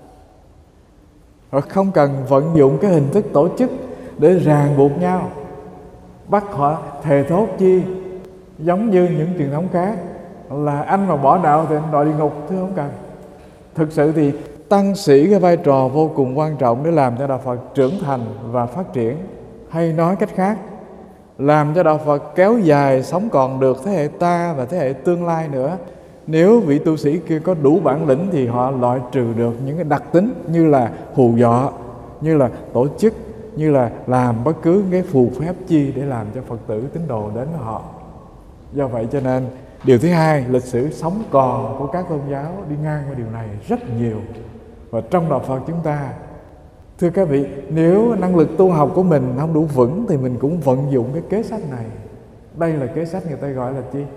hoặc không cần vận dụng cái hình thức tổ chức để ràng buộc nhau, bắt họ thề thốt chi, giống như những truyền thống khác là anh mà bỏ đạo thì anh đọa địa ngục. Thưa không cần. Thực sự thì tăng sĩ cái vai trò vô cùng quan trọng để làm cho đạo Phật trưởng thành và phát triển. Hay nói cách khác, làm cho đạo Phật kéo dài sống còn được thế hệ ta và thế hệ tương lai nữa. Nếu vị tu sĩ kia có đủ bản lĩnh thì họ loại trừ được những cái đặc tính như là hù dọa, như là tổ chức, như là làm bất cứ cái phù phép chi để làm cho Phật tử tín đồ đến với họ. Do vậy cho nên điều thứ hai, lịch sử sống còn của các tôn giáo đi ngang qua điều này rất nhiều. Và trong đạo Phật chúng ta, thưa các vị, nếu năng lực tu học của mình không đủ vững thì mình cũng vận dụng cái kế sách này. Đây là kế sách người ta gọi là chi?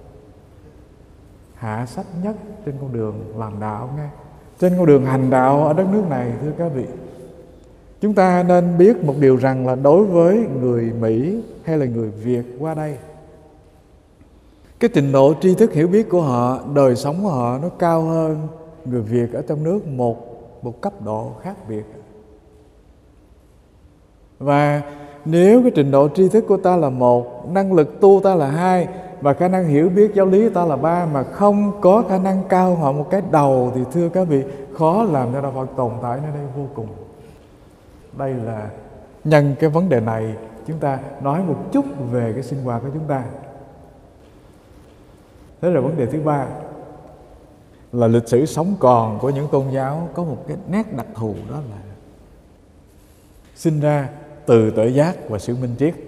Hạ sách nhất trên con đường làm đạo nghe. Trên con đường hành đạo ở đất nước này, thưa các vị, chúng ta nên biết một điều rằng là đối với người Mỹ hay là người Việt qua đây, cái trình độ tri thức hiểu biết của họ, đời sống của họ nó cao hơn người Việt ở trong nước một, một cấp độ khác biệt. Và nếu cái trình độ tri thức của ta là một, năng lực tu ta là hai, và khả năng hiểu biết giáo lý của ta là ba, mà không có khả năng cao họ một cái đầu, thì thưa các vị, khó làm cho đạo Phật tồn tại nơi đây vô cùng. Đây là nhân cái vấn đề này, chúng ta nói một chút về cái sinh hoạt của chúng ta. Thế rồi vấn đề thứ ba là lịch sử sống còn của những tôn giáo có một cái nét đặc thù, đó là sinh ra từ tuệ giác và sự minh triết.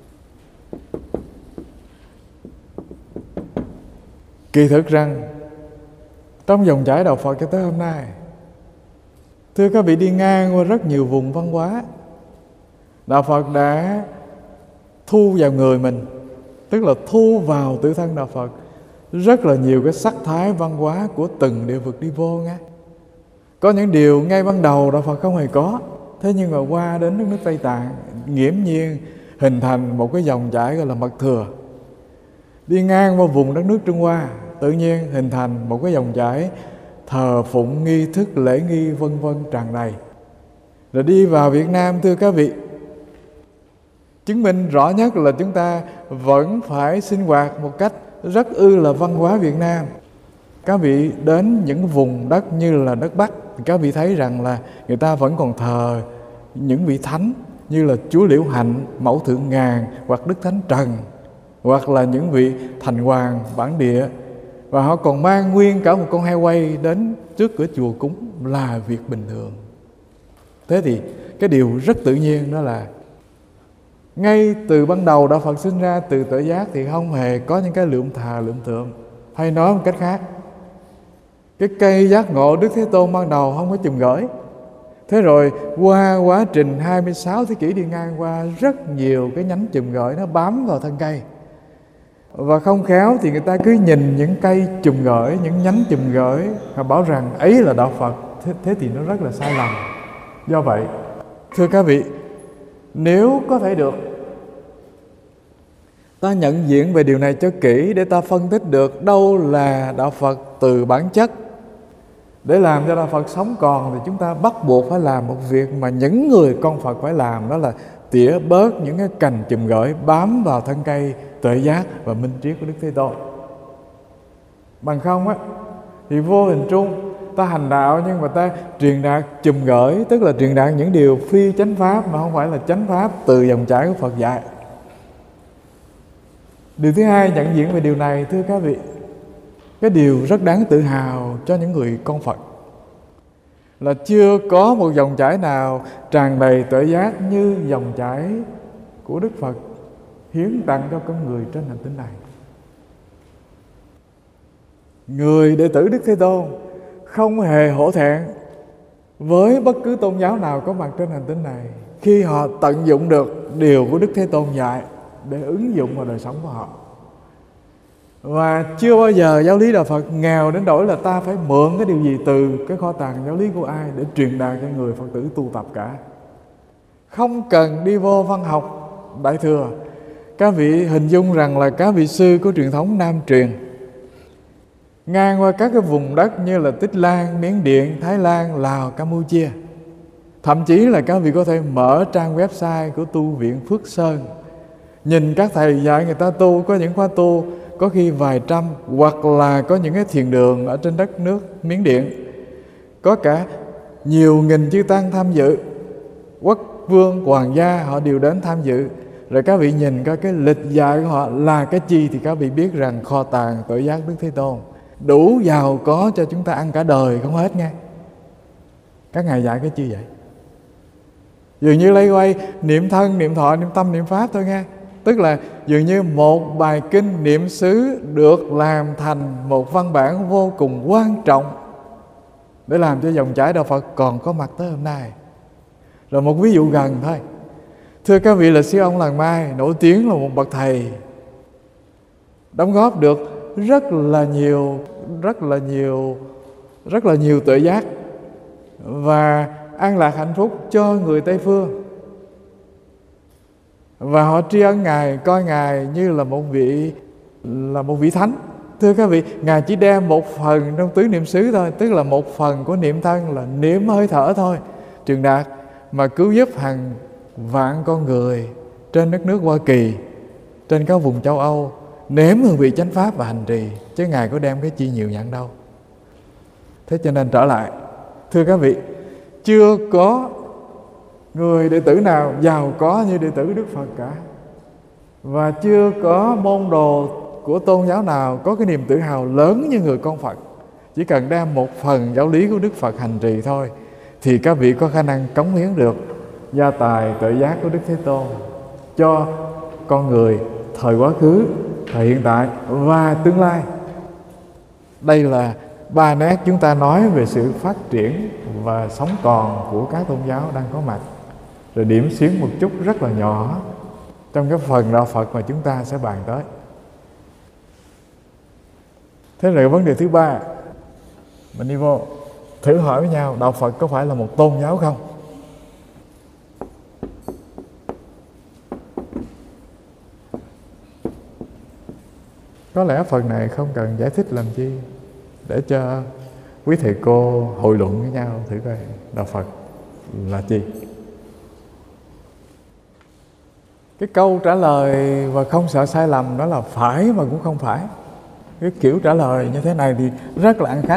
Kỳ thực rằng trong dòng chảy đạo Phật cho tới hôm nay, thưa các vị, đi ngang qua rất nhiều vùng văn hóa, đạo Phật đã thu vào người mình, tức là thu vào tự thân đạo Phật rất là nhiều cái sắc thái văn hóa của từng địa vực đi vô nghe. Có những điều ngay ban đầu đạo Phật không hề có, thế nhưng mà qua đến nước nước Tây Tạng nghiễm nhiên hình thành một cái dòng chảy gọi là mật thừa. Đi ngang qua vùng đất nước Trung Hoa, tự nhiên hình thành một cái dòng chảy thờ phụng nghi thức lễ nghi vân vân tràn đầy. Rồi đi vào Việt Nam, thưa các vị, chứng minh rõ nhất là chúng ta vẫn phải sinh hoạt một cách rất ư là văn hóa Việt Nam. Các vị đến những vùng đất như là đất Bắc, các vị thấy rằng là người ta vẫn còn thờ những vị thánh như là Chúa Liễu Hạnh, Mẫu Thượng Ngàn, hoặc Đức Thánh Trần, hoặc là những vị thành hoàng bản địa. Và họ còn mang nguyên cả một con heo quay đến trước cửa chùa cúng là việc bình thường. Thế thì cái điều rất tự nhiên đó là ngay từ ban đầu đạo Phật sinh ra từ tuệ giác thì không hề có những cái lượm thà lượm thượng. Hay nói một cách khác, cái cây giác ngộ Đức Thế Tôn ban đầu không có chùm gởi. Thế rồi qua quá trình hai mươi sáu thế kỷ đi ngang qua, rất nhiều cái nhánh chùm gởi nó bám vào thân cây. Và không khéo thì người ta cứ nhìn những cây chùm gởi, những nhánh chùm gởi, và bảo rằng ấy là đạo Phật. Thế, thế thì nó rất là sai lầm. Do vậy, thưa các vị, nếu có thể được, ta nhận diện về điều này cho kỹ để ta phân tích được đâu là đạo Phật từ bản chất. Để làm cho đạo Phật sống còn thì chúng ta bắt buộc phải làm một việc mà những người con Phật phải làm, đó là tỉa bớt những cái cành chùm gởi bám vào thân cây tuệ giác và minh triết của Đức Thế Tôn. Bằng không á thì vô hình trung ta hành đạo nhưng mà ta truyền đạt chùm gởi, tức là truyền đạt những điều phi chánh pháp mà không phải là chánh pháp từ dòng chảy của Phật dạy. Điều thứ hai nhận diện về điều này, thưa các vị, cái điều rất đáng tự hào cho những người con Phật, là chưa có một dòng chảy nào tràn đầy tuệ giác như dòng chảy của Đức Phật hiến tặng cho con người trên hành tinh này. Người đệ tử Đức Thế Tôn không hề hổ thẹn với bất cứ tôn giáo nào có mặt trên hành tinh này khi họ tận dụng được điều của Đức Thế Tôn dạy để ứng dụng vào đời sống của họ. Và chưa bao giờ giáo lý Đạo Phật nghèo đến nỗi là ta phải mượn cái điều gì từ cái kho tàng giáo lý của ai để truyền đạt cho người Phật tử tu tập cả. Không cần đi vô văn học Đại Thừa. Các vị hình dung rằng là các vị sư của truyền thống Nam truyền ngang qua các cái vùng đất như là Tích Lan, Miến Điện, Thái Lan, Lào, Campuchia. Thậm chí là các vị có thể mở trang website của tu viện Phước Sơn, nhìn các thầy dạy người ta tu, có những khóa tu có khi vài trăm, hoặc là có những cái thiền đường ở trên đất nước Miến Điện có cả nhiều nghìn chư tăng tham dự, quốc vương, hoàng gia họ đều đến tham dự. Rồi các vị nhìn coi cái lịch dạy của họ là cái chi thì các vị biết rằng kho tàng tuệ giác Đức Thế Tôn đủ giàu có cho chúng ta ăn cả đời không hết nghe. Các ngài dạy cái chi vậy? Dường như lây quay niệm thân, niệm thọ, niệm tâm, niệm pháp thôi nghe. Tức là dường như một bài kinh niệm xứ được làm thành một văn bản vô cùng quan trọng để làm cho dòng chảy Đạo Phật còn có mặt tới hôm nay. Rồi một ví dụ gần thôi. Thưa các vị, là sư ông Làng Mai nổi tiếng là một bậc thầy, đóng góp được rất là nhiều, rất là nhiều, rất là nhiều tuệ giác và an lạc hạnh phúc cho người Tây Phương. Và họ tri ân Ngài, coi Ngài như là một vị là một vị thánh. Thưa các vị, Ngài chỉ đem một phần trong tứ niệm xứ thôi, tức là một phần của niệm thân là niệm hơi thở thôi, truyền đạt mà cứu giúp hàng vạn con người trên đất nước Hoa Kỳ, trên các vùng châu Âu nếm hương vị chánh pháp và hành trì, chứ Ngài có đem cái chi nhiều nhận đâu. Thế cho nên trở lại, thưa các vị, chưa có người đệ tử nào giàu có như đệ tử Đức Phật cả. Và chưa có môn đồ của tôn giáo nào có cái niềm tự hào lớn như người con Phật. Chỉ cần đem một phần giáo lý của Đức Phật hành trì thôi thì các vị có khả năng cống hiến được gia tài tuệ giác của Đức Thế Tôn cho con người thời quá khứ, thời hiện tại và tương lai. Đây là ba nét chúng ta nói về sự phát triển và sống còn của các tôn giáo đang có mặt. Rồi điểm xuyến một chút rất là nhỏ trong cái phần Đạo Phật mà chúng ta sẽ bàn tới. Thế rồi vấn đề thứ ba, mình đi vô thử hỏi với nhau, Đạo Phật có phải là một tôn giáo không? Có lẽ phần này không cần giải thích làm chi, để cho quý thầy cô hội luận với nhau thử coi Đạo Phật là chi. Cái câu trả lời và không sợ sai lầm đó là phải mà cũng không phải. Cái kiểu trả lời như thế này thì rất là ăn khách.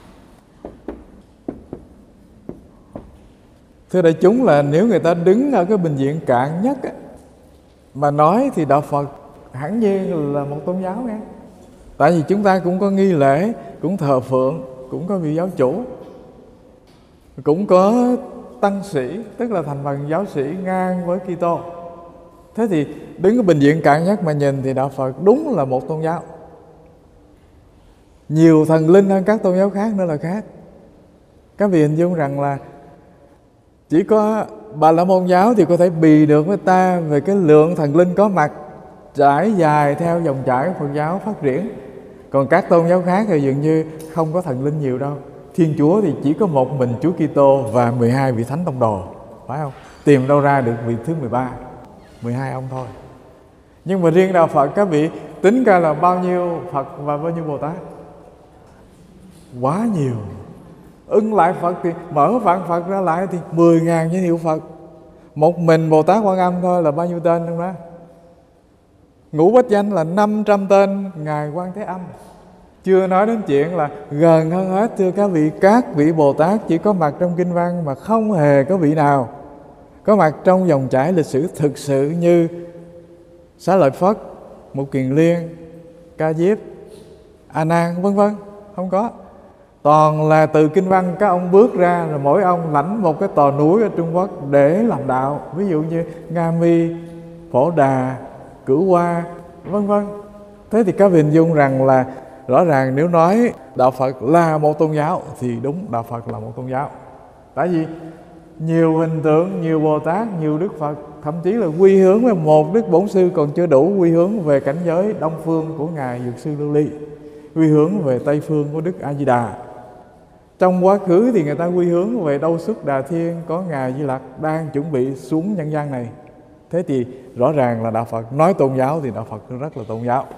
Thưa đại chúng, là nếu người ta đứng ở cái bình diện cạn nhất á, mà nói thì Đạo Phật hẳn nhiên là một tôn giáo nghe. Tại vì chúng ta cũng có nghi lễ, cũng thờ phượng, cũng có vị giáo chủ, cũng có tăng sĩ, tức là thành phần giáo sĩ ngang với Kitô. Thế thì đứng ở bình diện cạn nhất mà nhìn thì Đạo Phật đúng là một tôn giáo. Nhiều thần linh hơn các tôn giáo khác nữa là khác. Các vị hình dung rằng là chỉ có Bà La Môn giáo thì có thể bì được với ta về cái lượng thần linh có mặt trải dài theo dòng chảy Phật giáo phát triển. Còn các tôn giáo khác thì dường như không có thần linh nhiều đâu. Thiên Chúa thì chỉ có một mình Chúa Kitô và mười hai vị thánh tông đồ, phải không? Tìm đâu ra được vị thứ mười ba, mười hai ông thôi. Nhưng mà riêng Đạo Phật các vị tính ra là bao nhiêu Phật và bao nhiêu Bồ Tát? Quá nhiều. Ưng lại Phật thì mở vạn Phật ra lại thì mười ngàn danh hiệu Phật. Một mình Bồ Tát Quan Âm thôi là bao nhiêu tên trong đó? Ngũ Bách Danh là năm trăm tên Ngài Quan Thế Âm. Chưa nói đến chuyện là gần hơn hết, thưa các vị, các vị Bồ Tát chỉ có mặt trong kinh văn mà không hề có vị nào có mặt trong dòng chảy lịch sử thực sự như Xá Lợi Phất, Mục Kiền Liên, Ca Diếp, A Nan vân vân, không có. Toàn là từ kinh văn các ông bước ra, rồi mỗi ông lãnh một cái tòa núi ở Trung Quốc để làm đạo. Ví dụ như Nga Mi, Phổ Đà, Cửu Hoa, vân vân. Thế thì các vị hình dung rằng là rõ ràng nếu nói đạo Phật là một tôn giáo thì đúng, đạo Phật là một tôn giáo. Tại vì nhiều hình tượng, nhiều Bồ Tát, nhiều Đức Phật, thậm chí là quy hướng với một Đức Bổn Sư còn chưa đủ, quy hướng về cảnh giới Đông Phương của Ngài Dược Sư Lưu Ly, quy hướng về Tây Phương của Đức A Di Đà. Trong quá khứ thì người ta quy hướng về Đâu Xuất Đà Thiên có Ngài Di Lặc đang chuẩn bị xuống nhân gian này. Thế thì rõ ràng là đạo Phật nói tôn giáo thì đạo Phật rất là tôn giáo.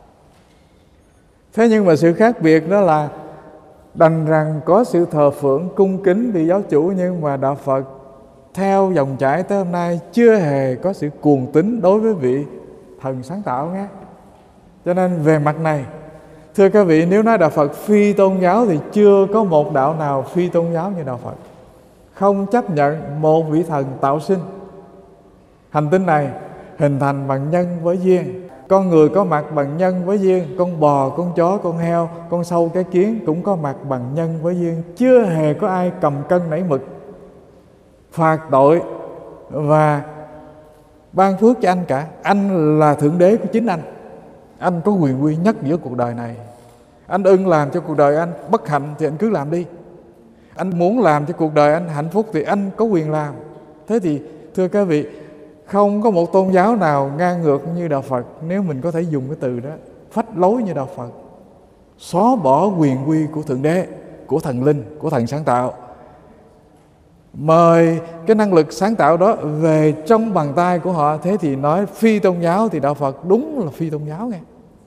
Thế nhưng mà sự khác biệt đó là đành rằng có sự thờ phượng cung kính vì giáo chủ, nhưng mà đạo Phật theo dòng chảy tới hôm nay chưa hề có sự cuồng tín đối với vị thần sáng tạo nghe. Cho nên về mặt này, thưa các vị, nếu nói đạo Phật phi tôn giáo thì chưa có một đạo nào phi tôn giáo như đạo Phật. Không chấp nhận một vị thần tạo sinh. Hành tinh này hình thành bằng nhân với duyên. Con người có mặt bằng nhân với duyên, con bò, con chó, con heo, con sâu, cái kiến cũng có mặt bằng nhân với duyên. Chưa hề có ai cầm cân nảy mực phạt tội và ban phước cho anh cả. Anh là thượng đế của chính anh. Anh có quyền uy nhất giữa cuộc đời này. Anh ưng làm cho cuộc đời anh bất hạnh thì anh cứ làm đi. Anh muốn làm cho cuộc đời anh hạnh phúc thì anh có quyền làm. Thế thì thưa các vị, không có một tôn giáo nào ngang ngược như đạo Phật, nếu mình có thể dùng cái từ đó, phách lối như đạo Phật. Xóa bỏ quyền uy của Thượng Đế, của thần linh, của thần sáng tạo. Mời cái năng lực sáng tạo đó về trong bàn tay của họ. Thế thì nói phi tôn giáo thì đạo Phật đúng là phi tôn giáo nghe.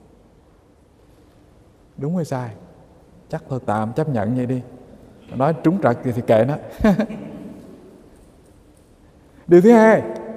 Đúng hay sai? Chắc thôi tạm chấp nhận vậy đi. Nói trúng trật thì, thì kệ nó. Điều thứ hai,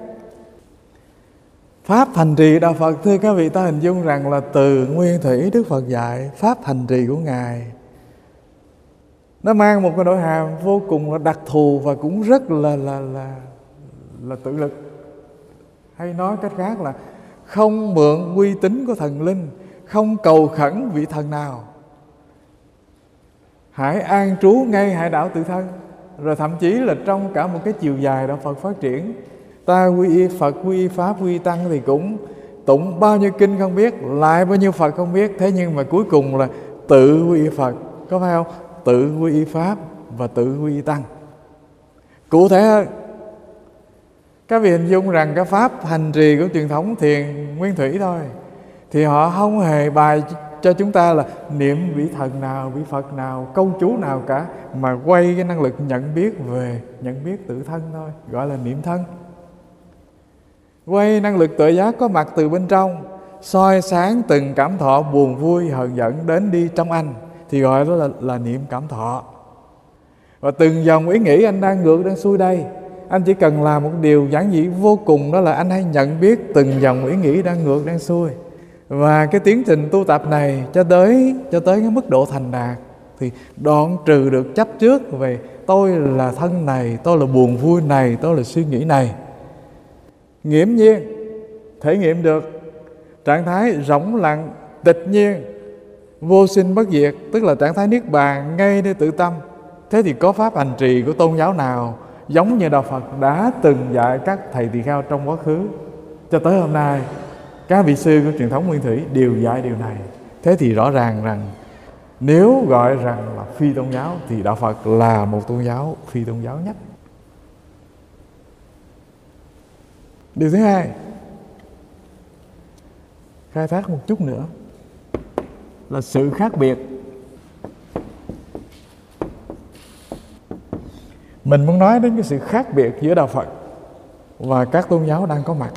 pháp hành trì đạo Phật. Thưa các vị, ta hình dung rằng là từ nguyên thủy Đức Phật dạy pháp hành trì của Ngài, nó mang một cái nội hàm vô cùng là đặc thù và cũng rất là là là là tự lực. Hay nói cách khác là không mượn uy tín của thần linh, không cầu khẩn vị thần nào, hãy an trú ngay hải đảo tự thân. Rồi thậm chí là trong cả một cái chiều dài đạo Phật phát triển, ta quy y Phật, quy y Pháp, quy y Tăng thì cũng tụng bao nhiêu kinh không biết, lại bao nhiêu Phật không biết. Thế nhưng mà cuối cùng là tự quy y Phật, có phải không? Tự quy y Pháp và tự quy y Tăng. Cụ thể hơn, các vị hình dung rằng cái pháp hành trì của truyền thống thiền nguyên thủy thôi, thì họ không hề bài cho chúng ta là niệm vị thần nào, vị Phật nào, câu chú nào cả, mà quay cái năng lực nhận biết về nhận biết tự thân thôi, gọi là niệm thân. Quay năng lực tự giác có mặt từ bên trong, soi sáng từng cảm thọ buồn vui, hờn giận đến đi trong anh, thì gọi đó là, là niệm cảm thọ. Và từng dòng ý nghĩ anh đang ngược, đang xuôi đây, anh chỉ cần làm một điều giản dị vô cùng, đó là anh hãy nhận biết từng dòng ý nghĩ đang ngược, đang xuôi. Và cái tiến trình tu tập này cho tới cho tới cái mức độ thành đạt thì đoạn trừ được chấp trước về tôi là thân này, tôi là buồn vui này, tôi là suy nghĩ này. Nghiễm nhiên thể nghiệm được trạng thái rỗng lặng, tịch nhiên, vô sinh bất diệt, tức là trạng thái niết bàn ngay nơi tự tâm. Thế thì có pháp hành trì của tôn giáo nào giống như đạo Phật đã từng dạy các thầy tỳ kheo trong quá khứ cho tới hôm nay? Các vị sư của truyền thống nguyên thủy đều dạy điều này. Thế thì rõ ràng rằng nếu gọi rằng là phi tôn giáo thì đạo Phật là một tôn giáo phi tôn giáo nhất. Điều thứ hai, khai thác một chút nữa là sự khác biệt. Mình muốn nói đến cái sự khác biệt giữa đạo Phật và các tôn giáo đang có mặt.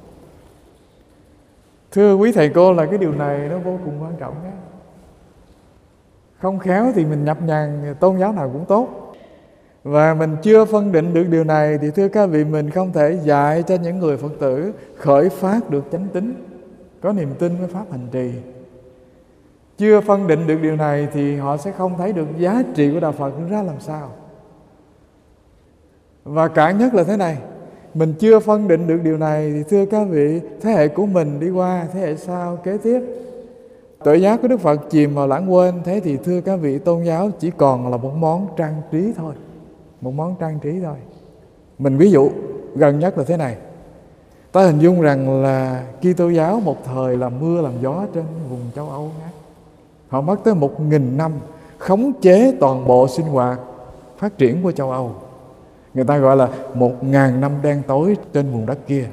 Thưa quý thầy cô, là cái điều này nó vô cùng quan trọng nhé. Không khéo thì mình nhập nhằng tôn giáo nào cũng tốt, và mình chưa phân định được điều này thì thưa các vị, mình không thể dạy cho những người Phật tử khởi phát được chánh tín, có niềm tin với pháp hành trì. Chưa phân định được điều này thì họ sẽ không thấy được giá trị của đạo Phật ra làm sao. Và cả nhất là thế này, mình chưa phân định được điều này thì thưa các vị, thế hệ của mình đi qua, thế hệ sau kế tiếp Tuệ giác của Đức Phật chìm vào lãng quên, thế thì thưa các vị, tôn giáo chỉ còn là một món trang trí thôi. Một món trang trí thôi. Mình ví dụ gần nhất là thế này. Ta hình dung rằng là Kitô giáo một thời làm mưa làm gió trên vùng châu Âu. Họ mất tới một nghìn năm khống chế toàn bộ sinh hoạt phát triển của châu Âu. Người ta gọi là một ngàn năm đen tối trên vùng đất kia.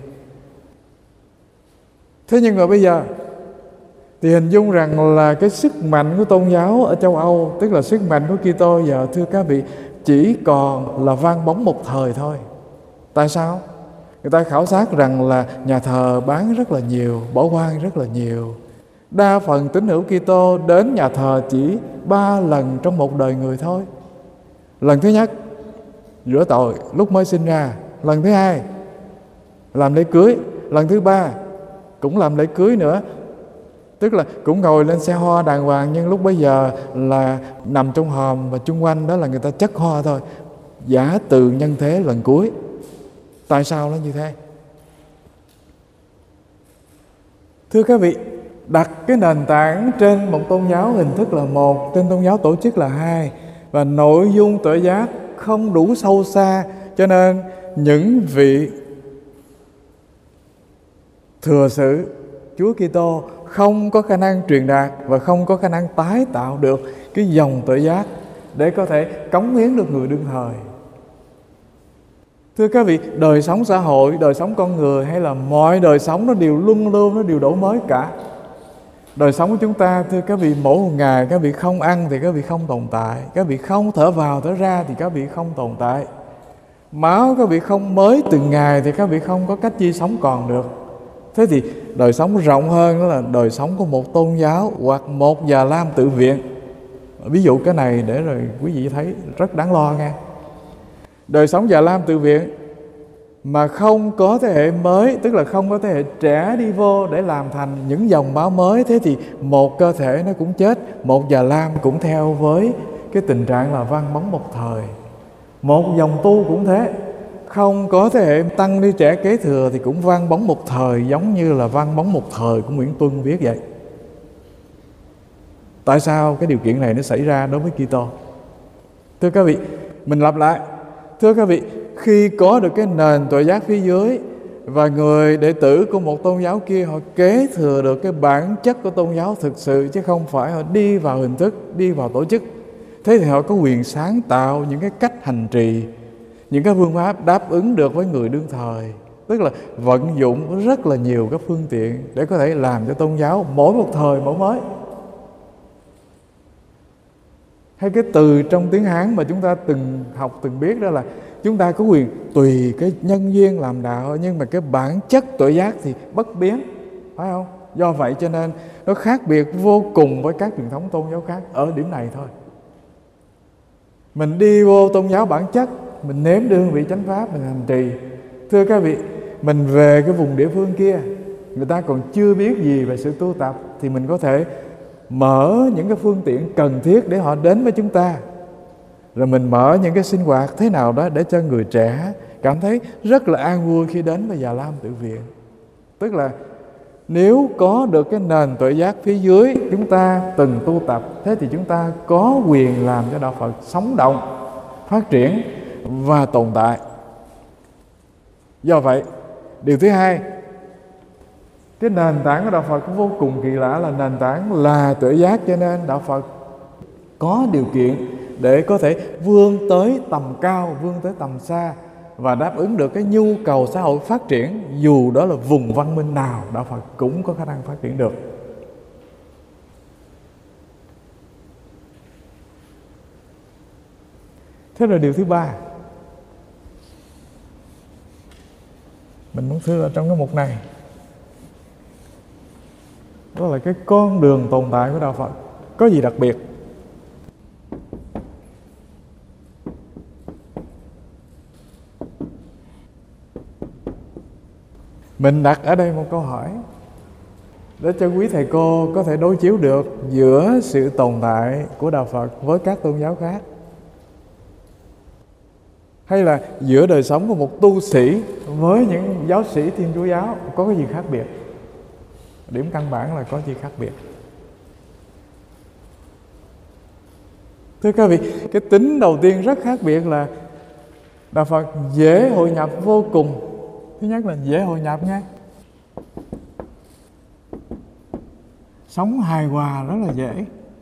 Thế nhưng mà bây giờ thì hình dung rằng là cái sức mạnh của tôn giáo ở châu Âu, tức là sức mạnh của Kitô giờ, thưa các vị, chỉ còn là vang bóng một thời thôi. Tại sao? Người ta khảo sát rằng là nhà thờ bán rất là nhiều, bỏ hoang rất là nhiều. Đa phần tín hữu Kitô đến nhà thờ chỉ ba lần trong một đời người thôi. Lần thứ nhất rửa tội lúc mới sinh ra, lần thứ hai làm lễ cưới, lần thứ ba cũng làm lễ cưới nữa. Tức là cũng ngồi lên xe hoa đàng hoàng, nhưng lúc bấy giờ là nằm trong hòm và chung quanh đó là người ta chất hoa thôi. Giả từ nhân thế lần cuối. Tại sao nó như thế? Thưa các vị, đặt cái nền tảng trên một tôn giáo hình thức là một, trên tôn giáo tổ chức là hai, và nội dung tuệ giác không đủ sâu xa, cho nên những vị thừa sự Chúa Kitô không có khả năng truyền đạt và không có khả năng tái tạo được cái dòng tuệ giác để có thể cống hiến được người đương thời. Thưa các vị, đời sống xã hội, đời sống con người hay là mọi đời sống nó đều luân lưu, nó đều đổi mới cả. Đời sống của chúng ta, thưa các vị, mỗi một ngày các vị không ăn thì các vị không tồn tại, các vị không thở vào thở ra thì các vị không tồn tại. Máu các vị không mới từng ngày thì các vị không có cách chi sống còn được. Thế thì đời sống rộng hơn đó là đời sống của một tôn giáo hoặc một già lam tự viện. Ví dụ cái này để rồi quý vị thấy rất đáng lo nghe. Đời sống già lam tự viện mà không có thế hệ mới, tức là không có thế hệ trẻ đi vô để làm thành những dòng máu mới, thế thì một cơ thể nó cũng chết, một già lam cũng theo với cái tình trạng là vang bóng một thời. Một dòng tu cũng thế, không có thế hệ tăng ni trẻ kế thừa thì cũng vang bóng một thời, giống như là vang bóng một thời của Nguyễn Tuân viết vậy. Tại sao cái điều kiện này nó xảy ra đối với Kitô? Thưa các vị, mình lặp lại. Thưa các vị, khi có được cái nền tuệ giác phía dưới và người đệ tử của một tôn giáo kia họ kế thừa được cái bản chất của tôn giáo thực sự, chứ không phải họ đi vào hình thức, đi vào tổ chức, thế thì họ có quyền sáng tạo những cái cách hành trì, những cái phương pháp đáp ứng được với người đương thời. Tức là vận dụng rất là nhiều các phương tiện để có thể làm cho tôn giáo mỗi một thời mỗi mới. Hay cái từ trong tiếng Hán mà chúng ta từng học, từng biết đó là chúng ta có quyền tùy cái nhân duyên làm đạo, nhưng mà cái bản chất tuệ giác thì bất biến, phải không? Do vậy cho nên nó khác biệt vô cùng với các truyền thống tôn giáo khác ở điểm này thôi. Mình đi vô tôn giáo bản chất, mình nếm đương vị chánh pháp, mình hành trì. Thưa các vị, mình về cái vùng địa phương kia, người ta còn chưa biết gì về sự tu tập, thì mình có thể mở những cái phương tiện cần thiết để họ đến với chúng ta. Rồi mình mở những cái sinh hoạt thế nào đó để cho người trẻ cảm thấy rất là an vui khi đến với Già Lam Tự Viện. Tức là nếu có được cái nền tuệ giác phía dưới chúng ta từng tu tập, thế thì chúng ta có quyền làm cho đạo Phật sống động, phát triển và tồn tại. Do vậy, điều thứ hai, cái nền tảng của đạo Phật cũng vô cùng kỳ lạ là nền tảng là tuệ giác, cho nên đạo Phật có điều kiện để có thể vươn tới tầm cao, vươn tới tầm xa và đáp ứng được cái nhu cầu xã hội phát triển, dù đó là vùng văn minh nào, đạo Phật cũng có khả năng phát triển được. Thế rồi điều thứ ba, mình muốn thưa ở trong cái mục này, đó là cái con đường tồn tại của đạo Phật có gì đặc biệt. Mình đặt ở đây một câu hỏi để cho quý thầy cô có thể đối chiếu được giữa sự tồn tại của đạo Phật với các tôn giáo khác, hay là giữa đời sống của một tu sĩ với những giáo sĩ Thiên Chúa giáo có cái gì khác biệt. Điểm căn bản là có gì khác biệt. Thưa các vị, cái tính đầu tiên rất khác biệt là Đạo Phật dễ hội nhập vô cùng. Thứ nhất là dễ hội nhập nha. Sống hài hòa rất là dễ.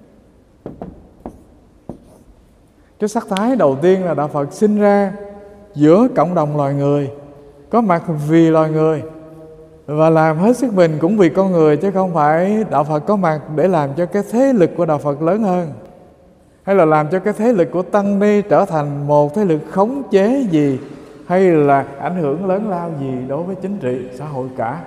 Cái sắc thái đầu tiên là Đạo Phật sinh ra giữa cộng đồng loài người, có mặt vì loài người và làm hết sức mình cũng vì con người, chứ không phải Đạo Phật có mặt để làm cho cái thế lực của Đạo Phật lớn hơn, hay là làm cho cái thế lực của Tăng Ni trở thành một thế lực khống chế gì, hay là ảnh hưởng lớn lao gì đối với chính trị, xã hội cả.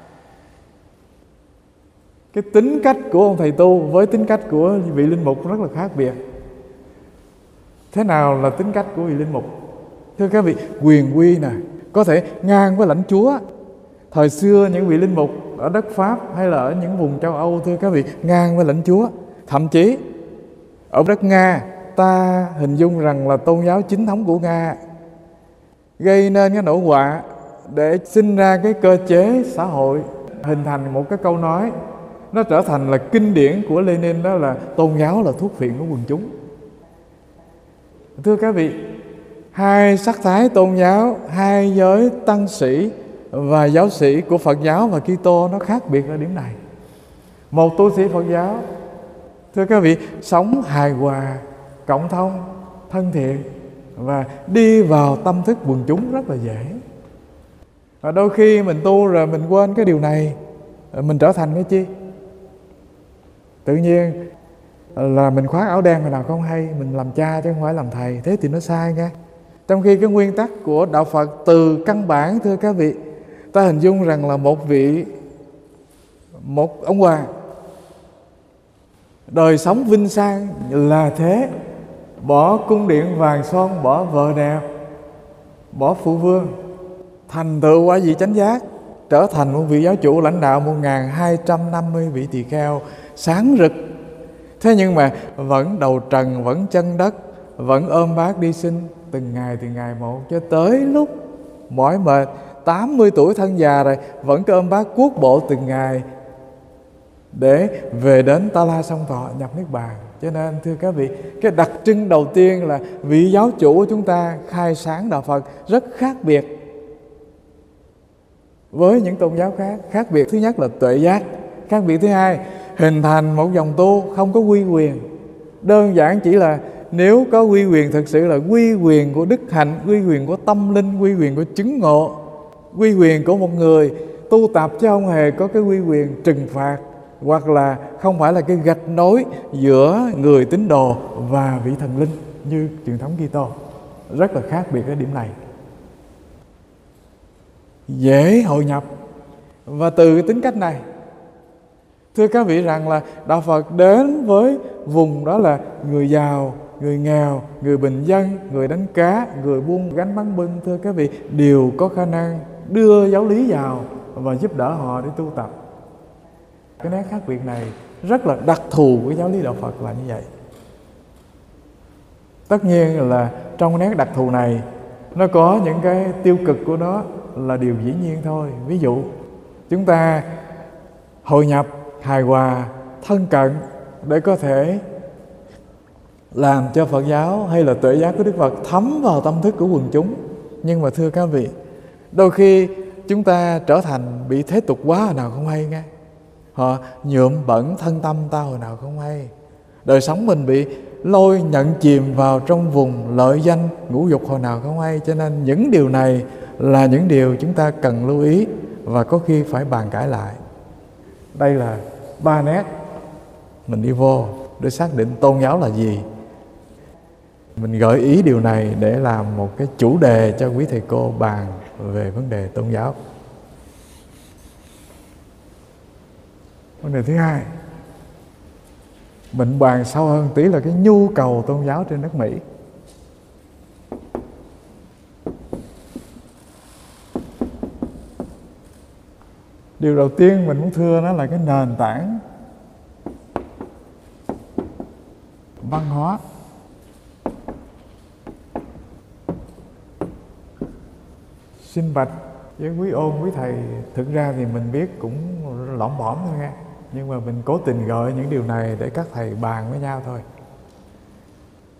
Cái tính cách của ông thầy tu với tính cách của vị linh mục rất là khác biệt. Thế nào là tính cách của vị linh mục? Thưa các vị, quyền quy nè, có thể ngang với lãnh chúa. Thời xưa những vị linh mục ở đất Pháp hay là ở những vùng châu Âu, thưa các vị, ngang với lãnh chúa. Thậm chí ở đất Nga, ta hình dung rằng là tôn giáo chính thống của Nga gây nên cái nỗi họa để sinh ra cái cơ chế xã hội, hình thành một cái câu nói nó trở thành là kinh điển của Lenin, đó là tôn giáo là thuốc phiện của quần chúng. Thưa các vị, hai sắc thái tôn giáo, hai giới tăng sĩ và giáo sĩ của Phật giáo và Kitô nó khác biệt ở điểm này. Một tu sĩ Phật giáo, thưa các vị, sống hài hòa, cộng thông, thân thiện và đi vào tâm thức quần chúng rất là dễ. Và đôi khi mình tu rồi mình quên cái điều này, mình trở thành cái chi? Tự nhiên là mình khoác áo đen hồi nào không hay, mình làm cha chứ không phải làm thầy, thế thì nó sai nha. Trong khi cái nguyên tắc của Đạo Phật từ căn bản, thưa các vị, ta hình dung rằng là một vị, một ông hoàng, đời sống vinh sang là thế, bỏ cung điện vàng son, bỏ vợ đẹp, bỏ phụ vương, thành tựu quả vị chánh giác, trở thành một vị giáo chủ lãnh đạo một nghìn hai trăm năm mươi vị tỳ kheo sáng rực. Thế nhưng mà vẫn đầu trần, vẫn chân đất, vẫn ôm bát đi sinh từng ngày từng ngày một, cho tới lúc mỏi mệt, tám mươi tuổi thân già rồi, vẫn cứ ôm bát cuốc bộ từng ngày để về đến Ta La Song Thọ nhập Niết Bàn. Cho nên thưa các vị, cái đặc trưng đầu tiên là vị giáo chủ của chúng ta khai sáng Đạo Phật rất khác biệt với những tôn giáo khác. Khác biệt thứ nhất là tuệ giác. Khác biệt thứ hai, hình thành một dòng tu không có quy quyền. Đơn giản chỉ là nếu có quy quyền thực sự là quy quyền của đức hạnh, quy quyền của tâm linh, quy quyền của chứng ngộ, quy quyền của một người tu tập, chứ không hề có cái quy quyền trừng phạt, hoặc là không phải là cái gạch nối giữa người tín đồ và vị thần linh như truyền thống Kitô. Rất là khác biệt cái điểm này. Dễ hội nhập. Và từ cái tính cách này, thưa các vị, rằng là Đạo Phật đến với vùng đó là người giàu, người nghèo, người bình dân, người đánh cá, người buôn gánh bán bưng, thưa các vị, đều có khả năng đưa giáo lý vào và giúp đỡ họ để tu tập. Cái nét khác biệt này rất là đặc thù của giáo lý Đạo Phật là như vậy. Tất nhiên là trong nét đặc thù này, nó có những cái tiêu cực của nó là điều dĩ nhiên thôi. Ví dụ, chúng ta hội nhập, hài hòa, thân cận để có thể làm cho Phật giáo hay là tuệ giác của Đức Phật thấm vào tâm thức của quần chúng. Nhưng mà thưa các vị, đôi khi chúng ta trở thành bị thế tục quá hồi nào không hay nghe. Họ nhuộm bẩn thân tâm ta hồi nào không hay. Đời sống mình bị lôi nhận chìm vào trong vùng lợi danh ngũ dục hồi nào không hay. Cho nên những điều này là những điều chúng ta cần lưu ý và có khi phải bàn cãi lại. Đây là ba nét mình đi vô để xác định tôn giáo là gì. Mình gợi ý điều này để làm một cái chủ đề cho quý thầy cô bàn về vấn đề tôn giáo. Vấn đề thứ hai, mình bàn sâu hơn tí là cái nhu cầu tôn giáo trên đất Mỹ. Điều đầu tiên mình muốn thưa nó là cái nền tảng văn hóa. Xin bạch với quý ôn, quý thầy, thực ra thì mình biết cũng lõm bõm thôi nghe, nhưng mà mình cố tình gợi những điều này để các thầy bàn với nhau thôi.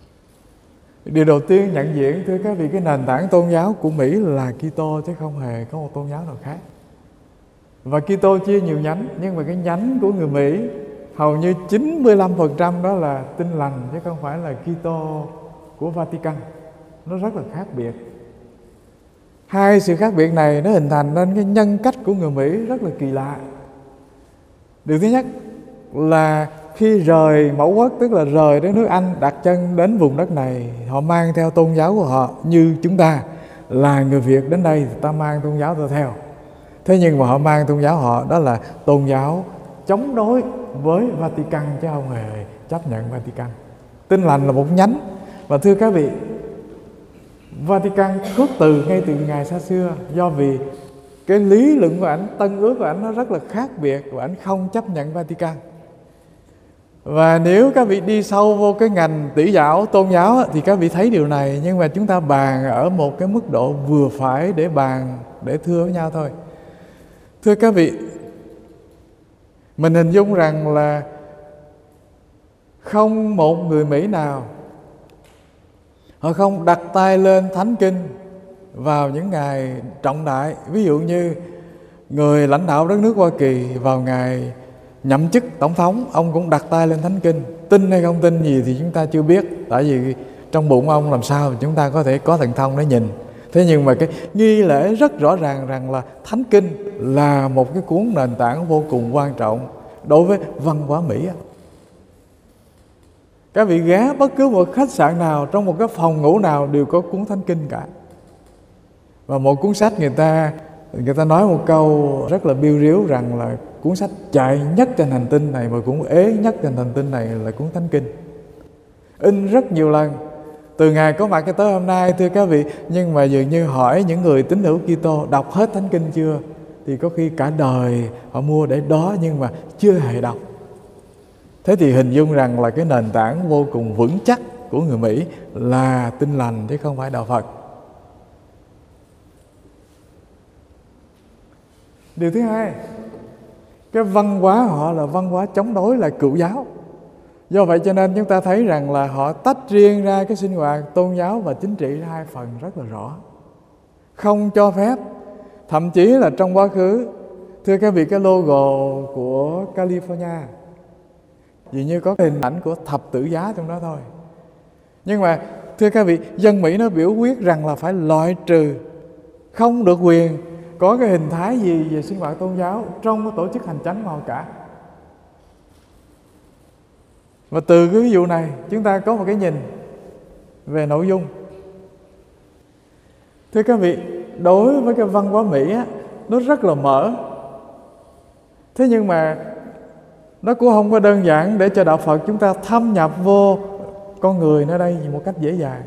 Điều đầu tiên nhận diện, thưa các vị, cái nền tảng tôn giáo của Mỹ là Kitô chứ không hề có một tôn giáo nào khác. Và Kitô chia nhiều nhánh, nhưng mà cái nhánh của người Mỹ hầu như chín mươi lăm phần trăm đó là Tin Lành chứ không phải là Kitô của Vatican. Nó rất là khác biệt. Hai sự khác biệt này nó hình thành nên cái nhân cách của người Mỹ rất là kỳ lạ. Điều thứ nhất là khi rời Mẫu Quốc, tức là rời đến nước Anh, đặt chân đến vùng đất này, họ mang theo tôn giáo của họ. Như chúng ta là người Việt đến đây thì ta mang tôn giáo ta theo. Thế nhưng mà họ mang tôn giáo họ đó là tôn giáo chống đối với Vatican chứ không hề chấp nhận Vatican. Tin Lành là một nhánh. Và thưa các vị, Vatican khước từ ngay từ ngày xa xưa, do vì cái lý luận của ảnh, tân ước của ảnh nó rất là khác biệt, và ảnh không chấp nhận Vatican. Và nếu các vị đi sâu vô cái ngành tỷ giáo, tôn giáo thì các vị thấy điều này. Nhưng mà chúng ta bàn ở một cái mức độ vừa phải để bàn, để thưa với nhau thôi. Thưa các vị, mình hình dung rằng là không một người Mỹ nào họ không đặt tay lên Thánh Kinh vào những ngày trọng đại. Ví dụ như người lãnh đạo đất nước Hoa Kỳ vào ngày nhậm chức tổng thống, ông cũng đặt tay lên Thánh Kinh. Tin hay không tin gì thì chúng ta chưa biết, tại vì trong bụng ông làm sao chúng ta có thể có thần thông để nhìn. Thế nhưng mà cái nghi lễ rất rõ ràng rằng là Thánh Kinh là một cái cuốn nền tảng vô cùng quan trọng đối với văn hóa Mỹ. Các vị ghé bất cứ một khách sạn nào, trong một cái phòng ngủ nào đều có cuốn Thánh Kinh cả. Và một cuốn sách người ta người ta nói một câu rất là biêu riếu rằng là cuốn sách chạy nhất trên hành tinh này và cũng ế nhất trên hành tinh này là cuốn Thánh Kinh. In rất nhiều lần từ ngày có mặt cho tới hôm nay, thưa các vị. Nhưng mà dường như hỏi những người tín hữu Kitô đọc hết Thánh Kinh chưa, thì có khi cả đời họ mua để đó nhưng mà chưa hề đọc. Thế thì hình dung rằng là cái nền tảng vô cùng vững chắc của người Mỹ là Tin Lành chứ không phải đạo Phật. Điều thứ hai, cái văn hóa họ là văn hóa chống đối lại Cựu giáo. Do vậy cho nên chúng ta thấy rằng là họ tách riêng ra cái sinh hoạt tôn giáo và chính trị ra hai phần rất là rõ. Không cho phép, thậm chí là trong quá khứ, thưa các vị, cái logo của California dường như có hình ảnh của thập tự giá trong đó thôi. Nhưng mà thưa các vị, dân Mỹ nó biểu quyết rằng là phải loại trừ, không được quyền có cái hình thái gì về sinh hoạt tôn giáo trong cái tổ chức hành chánh của họ cả. Và từ cái ví dụ này chúng ta có một cái nhìn về nội dung. Thưa các vị, đối với cái văn hóa Mỹ á, nó rất là mở. Thế nhưng mà nó cũng không có đơn giản để cho đạo Phật chúng ta thâm nhập vô con người nơi đây một cách dễ dàng.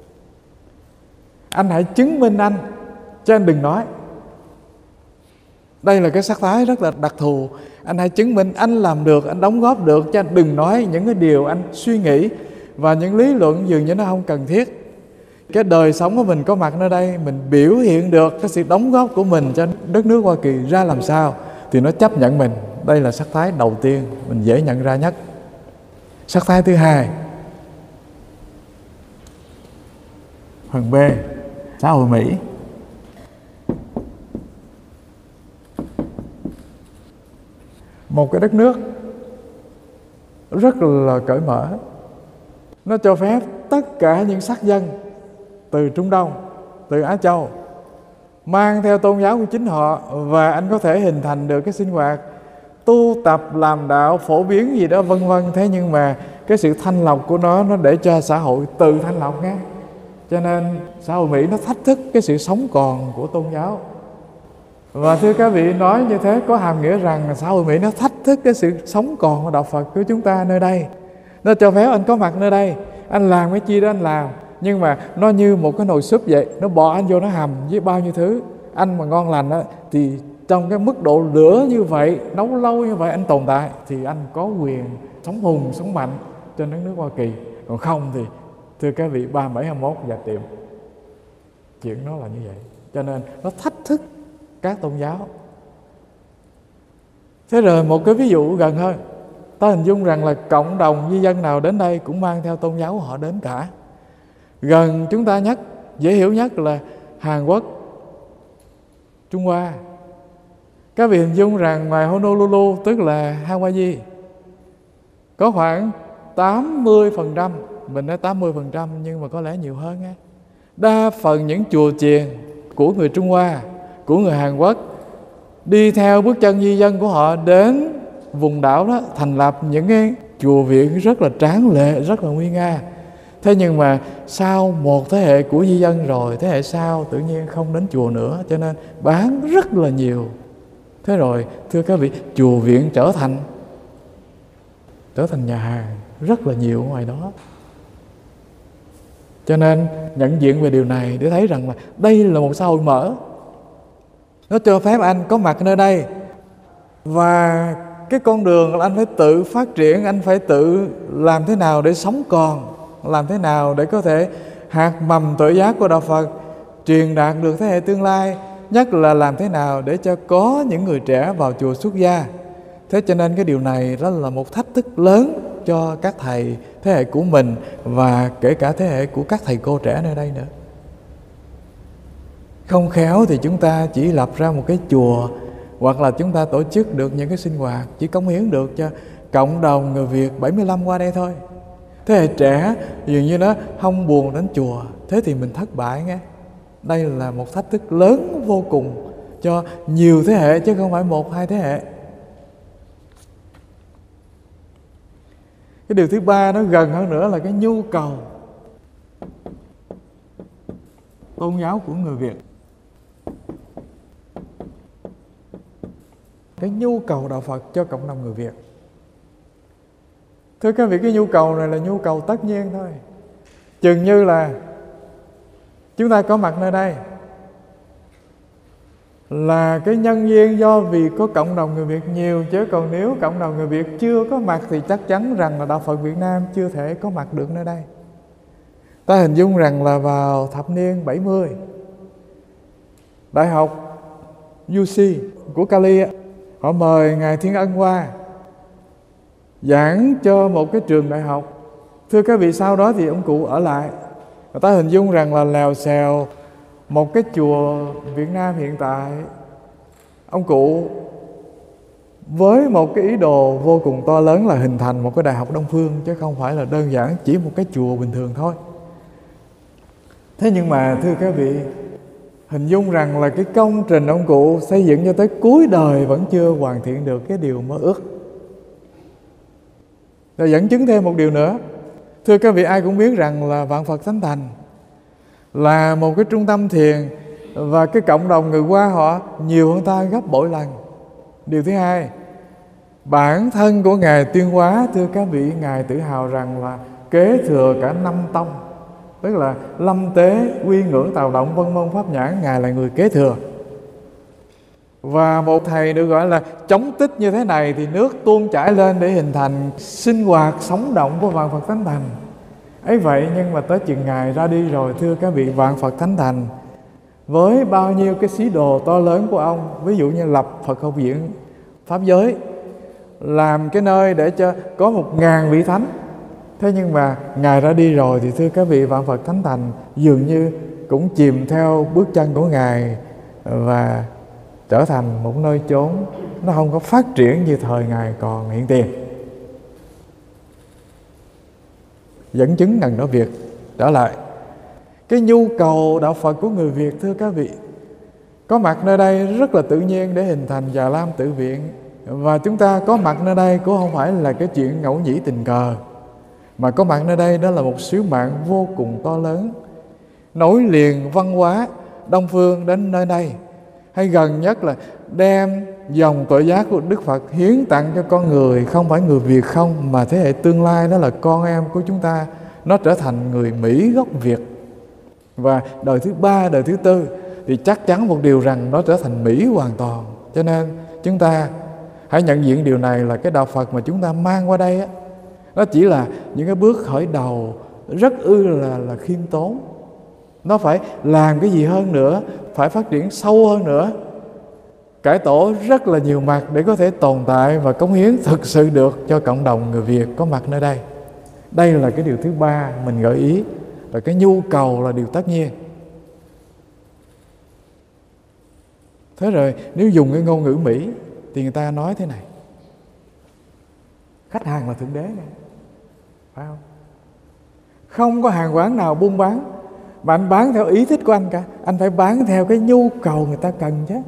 Anh hãy chứng minh anh, chứ anh đừng nói. Đây là cái sắc thái rất là đặc thù. Anh hãy chứng minh anh làm được, anh đóng góp được, chứ anh đừng nói những cái điều anh suy nghĩ và những lý luận dường như nó không cần thiết. Cái đời sống của mình có mặt nơi đây, mình biểu hiện được cái sự đóng góp của mình cho đất nước Hoa Kỳ ra làm sao thì nó chấp nhận mình. Đây là sắc thái đầu tiên mình dễ nhận ra nhất. Sắc thái thứ hai, phần B, xã hội Mỹ. Một cái đất nước rất là cởi mở. Nó cho phép tất cả những sắc dân từ Trung Đông, từ Á Châu mang theo tôn giáo của chính họ, và anh có thể hình thành được cái sinh hoạt tu tập, làm đạo, phổ biến gì đó vân vân. Thế nhưng mà cái sự thanh lọc của nó nó để cho xã hội tự thanh lọc nghe. Cho nên xã hội Mỹ nó thách thức cái sự sống còn của tôn giáo. Và thưa các vị, nói như thế có hàm nghĩa rằng xã hội Mỹ nó thách thức cái sự sống còn của đạo Phật của chúng ta nơi đây. Nó cho phép anh có mặt nơi đây, anh làm cái chi đó anh làm, nhưng mà nó như một cái nồi súp vậy, nó bỏ anh vô nó hầm với bao nhiêu thứ. Anh mà ngon lành đó, thì trong cái mức độ lửa như vậy, nấu lâu như vậy anh tồn tại, thì anh có quyền sống hùng, sống mạnh trên đất nước Hoa Kỳ. Còn không thì thưa các vị, ba bảy hai mốt và tiệm. Chuyện nó là như vậy. Cho nên nó thách thức các tôn giáo. Thế rồi một cái ví dụ gần hơn, ta hình dung rằng là cộng đồng di dân nào đến đây cũng mang theo tôn giáo của họ đến cả. Gần chúng ta nhất, dễ hiểu nhất là Hàn Quốc, Trung Hoa. Các vị hình dung rằng ngoài Honolulu, tức là Hawaii, có khoảng tám mươi phần trăm, mình nói tám mươi phần trăm nhưng mà có lẽ nhiều hơn á. Đa phần những chùa chiền của người Trung Hoa, của người Hàn Quốc đi theo bước chân di dân của họ đến vùng đảo đó, thành lập những cái chùa viện rất là tráng lệ, rất là nguy nga. Thế nhưng mà sau một thế hệ của di dân rồi, thế hệ sau tự nhiên không đến chùa nữa, cho nên bán rất là nhiều. Thế rồi thưa các vị, chùa viện trở thành trở thành nhà hàng rất là nhiều ngoài đó. Cho nên nhận diện về điều này để thấy rằng là đây là một xã hội mở. Nó cho phép anh có mặt nơi đây, và cái con đường là anh phải tự phát triển, anh phải tự làm thế nào để sống còn, làm thế nào để có thể hạt mầm tuệ giác của Đạo Phật truyền đạt được thế hệ tương lai, nhất là làm thế nào để cho có những người trẻ vào chùa xuất gia. Thế cho nên cái điều này đó là một thách thức lớn cho các thầy thế hệ của mình, và kể cả thế hệ của các thầy cô trẻ nơi đây nữa. Không khéo thì chúng ta chỉ lập ra một cái chùa, hoặc là chúng ta tổ chức được những cái sinh hoạt chỉ cống hiến được cho cộng đồng người Việt bảy mươi lăm qua đây thôi. Thế hệ trẻ dường như nó không buồn đến chùa, thế thì mình thất bại nghe. Đây là một thách thức lớn vô cùng cho nhiều thế hệ, chứ không phải một hai thế hệ. Cái điều thứ ba nó gần hơn nữa là cái nhu cầu tôn giáo của người Việt. Cái nhu cầu Đạo Phật cho cộng đồng người Việt. Thưa các vị, cái nhu cầu này là nhu cầu tất nhiên thôi. Chừng như là chúng ta có mặt nơi đây là cái nhân duyên do vì có cộng đồng người Việt nhiều, chứ còn nếu cộng đồng người Việt chưa có mặt thì chắc chắn rằng là Đạo Phật Việt Nam chưa thể có mặt được nơi đây. Ta hình dung rằng là vào thập niên bảy mươi, Đại học u xê của Cali họ mời Ngài Thiên Ân qua giảng cho một cái trường đại học. Thưa các vị, sau đó thì ông cụ ở lại. Người ta hình dung rằng là lèo xèo một cái chùa Việt Nam hiện tại, ông cụ với một cái ý đồ vô cùng to lớn là hình thành một cái đại học Đông Phương, chứ không phải là đơn giản chỉ một cái chùa bình thường thôi. Thế nhưng mà thưa các vị, hình dung rằng là cái công trình ông cụ xây dựng cho tới cuối đời vẫn chưa hoàn thiện được cái điều mơ ước. Rồi dẫn chứng thêm một điều nữa. Thưa các vị, ai cũng biết rằng là Vạn Phật Thánh Thành là một cái trung tâm thiền, và cái cộng đồng người Hoa họ nhiều hơn ta gấp bội lần. Điều thứ hai, bản thân của Ngài Tuyên Hóa, thưa các vị, Ngài tự hào rằng là kế thừa cả năm tông, tức là Lâm Tế, Quy Ngưỡng, Tào Động, Vân Môn, Pháp Nhãn, Ngài là người kế thừa. Và một thầy được gọi là chống tích như thế này thì nước tuôn chảy lên để hình thành sinh hoạt sống động của Vạn Phật Thánh Thành. Ấy vậy nhưng mà tới chừng Ngài ra đi rồi, thưa các vị, Vạn Phật Thánh Thành với bao nhiêu cái sứ đồ to lớn của ông, ví dụ như lập Phật học viện Pháp giới, làm cái nơi để cho có một ngàn vị thánh. Thế nhưng mà Ngài ra đi rồi thì thưa các vị, Vạn Phật Thánh Thành dường như cũng chìm theo bước chân của Ngài và trở thành một nơi chốn nó không có phát triển như thời Ngài còn hiện tiền. Dẫn chứng ngần đó việc trở lại cái nhu cầu đạo Phật của người Việt, thưa các vị, có mặt nơi đây rất là tự nhiên để hình thành Già Lam Tự Viện. Và chúng ta có mặt nơi đây cũng không phải là cái chuyện ngẫu nhĩ tình cờ, mà có mặt nơi đây đó là một sứ mạng vô cùng to lớn, nối liền văn hóa Đông Phương đến nơi đây, hay gần nhất là đem dòng tuệ giác của Đức Phật hiến tặng cho con người, không phải người Việt không, mà thế hệ tương lai đó là con em của chúng ta, nó trở thành người Mỹ gốc Việt. Và đời thứ ba, đời thứ tư thì chắc chắn một điều rằng nó trở thành Mỹ hoàn toàn. Cho nên chúng ta hãy nhận diện điều này là cái đạo Phật mà chúng ta mang qua đây á, nó chỉ là những cái bước khởi đầu rất ư là, là khiêm tốn. Nó phải làm cái gì hơn nữa, phải phát triển sâu hơn nữa, cải tổ rất là nhiều mặt để có thể tồn tại và cống hiến thực sự được cho cộng đồng người Việt có mặt nơi đây. Đây là cái điều thứ ba mình gợi ý Và cái nhu cầu là điều tất nhiên. Thế rồi nếu dùng cái ngôn ngữ Mỹ thì người ta nói thế này: khách hàng là thượng đế này, phải không? Không có hàng quán nào buôn bán mà anh bán theo ý thích của anh cả. Anh phải bán theo cái nhu cầu người ta cần chứ.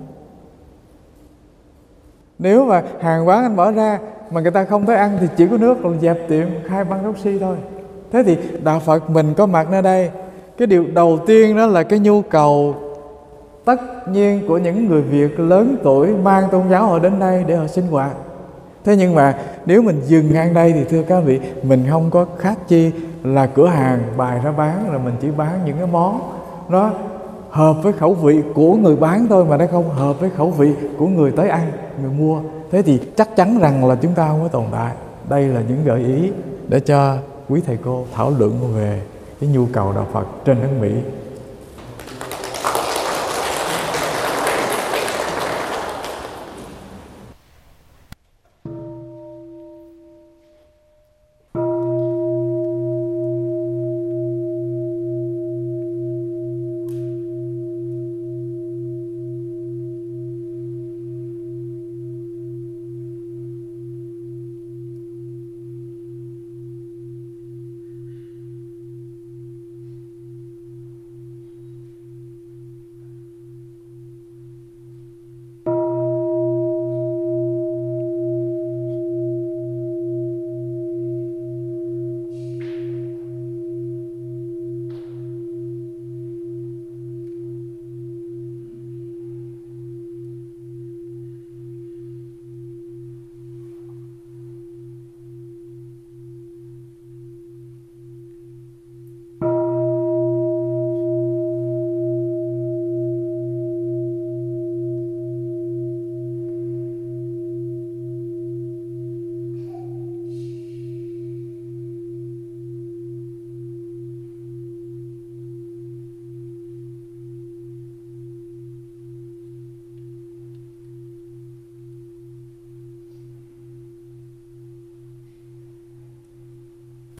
Nếu mà hàng quán anh mở ra mà người ta không thấy ăn thì chỉ có nước là dẹp tiệm, khai bankruptcy thôi. Thế thì Đạo Phật mình có mặt nơi đây, cái điều đầu tiên đó là cái nhu cầu tất nhiên của những người Việt lớn tuổi mang tôn giáo họ đến đây để họ sinh hoạt. Thế nhưng mà nếu mình dừng ngang đây thì thưa các vị, mình không có khác chi là cửa hàng bày ra bán, rồi mình chỉ bán những cái món nó hợp với khẩu vị của người bán thôi, mà nó không hợp với khẩu vị của người tới ăn, người mua. Thế thì chắc chắn rằng là chúng ta không có tồn tại. Đây là những gợi ý để cho quý thầy cô thảo luận về cái nhu cầu Đạo Phật trên đất Mỹ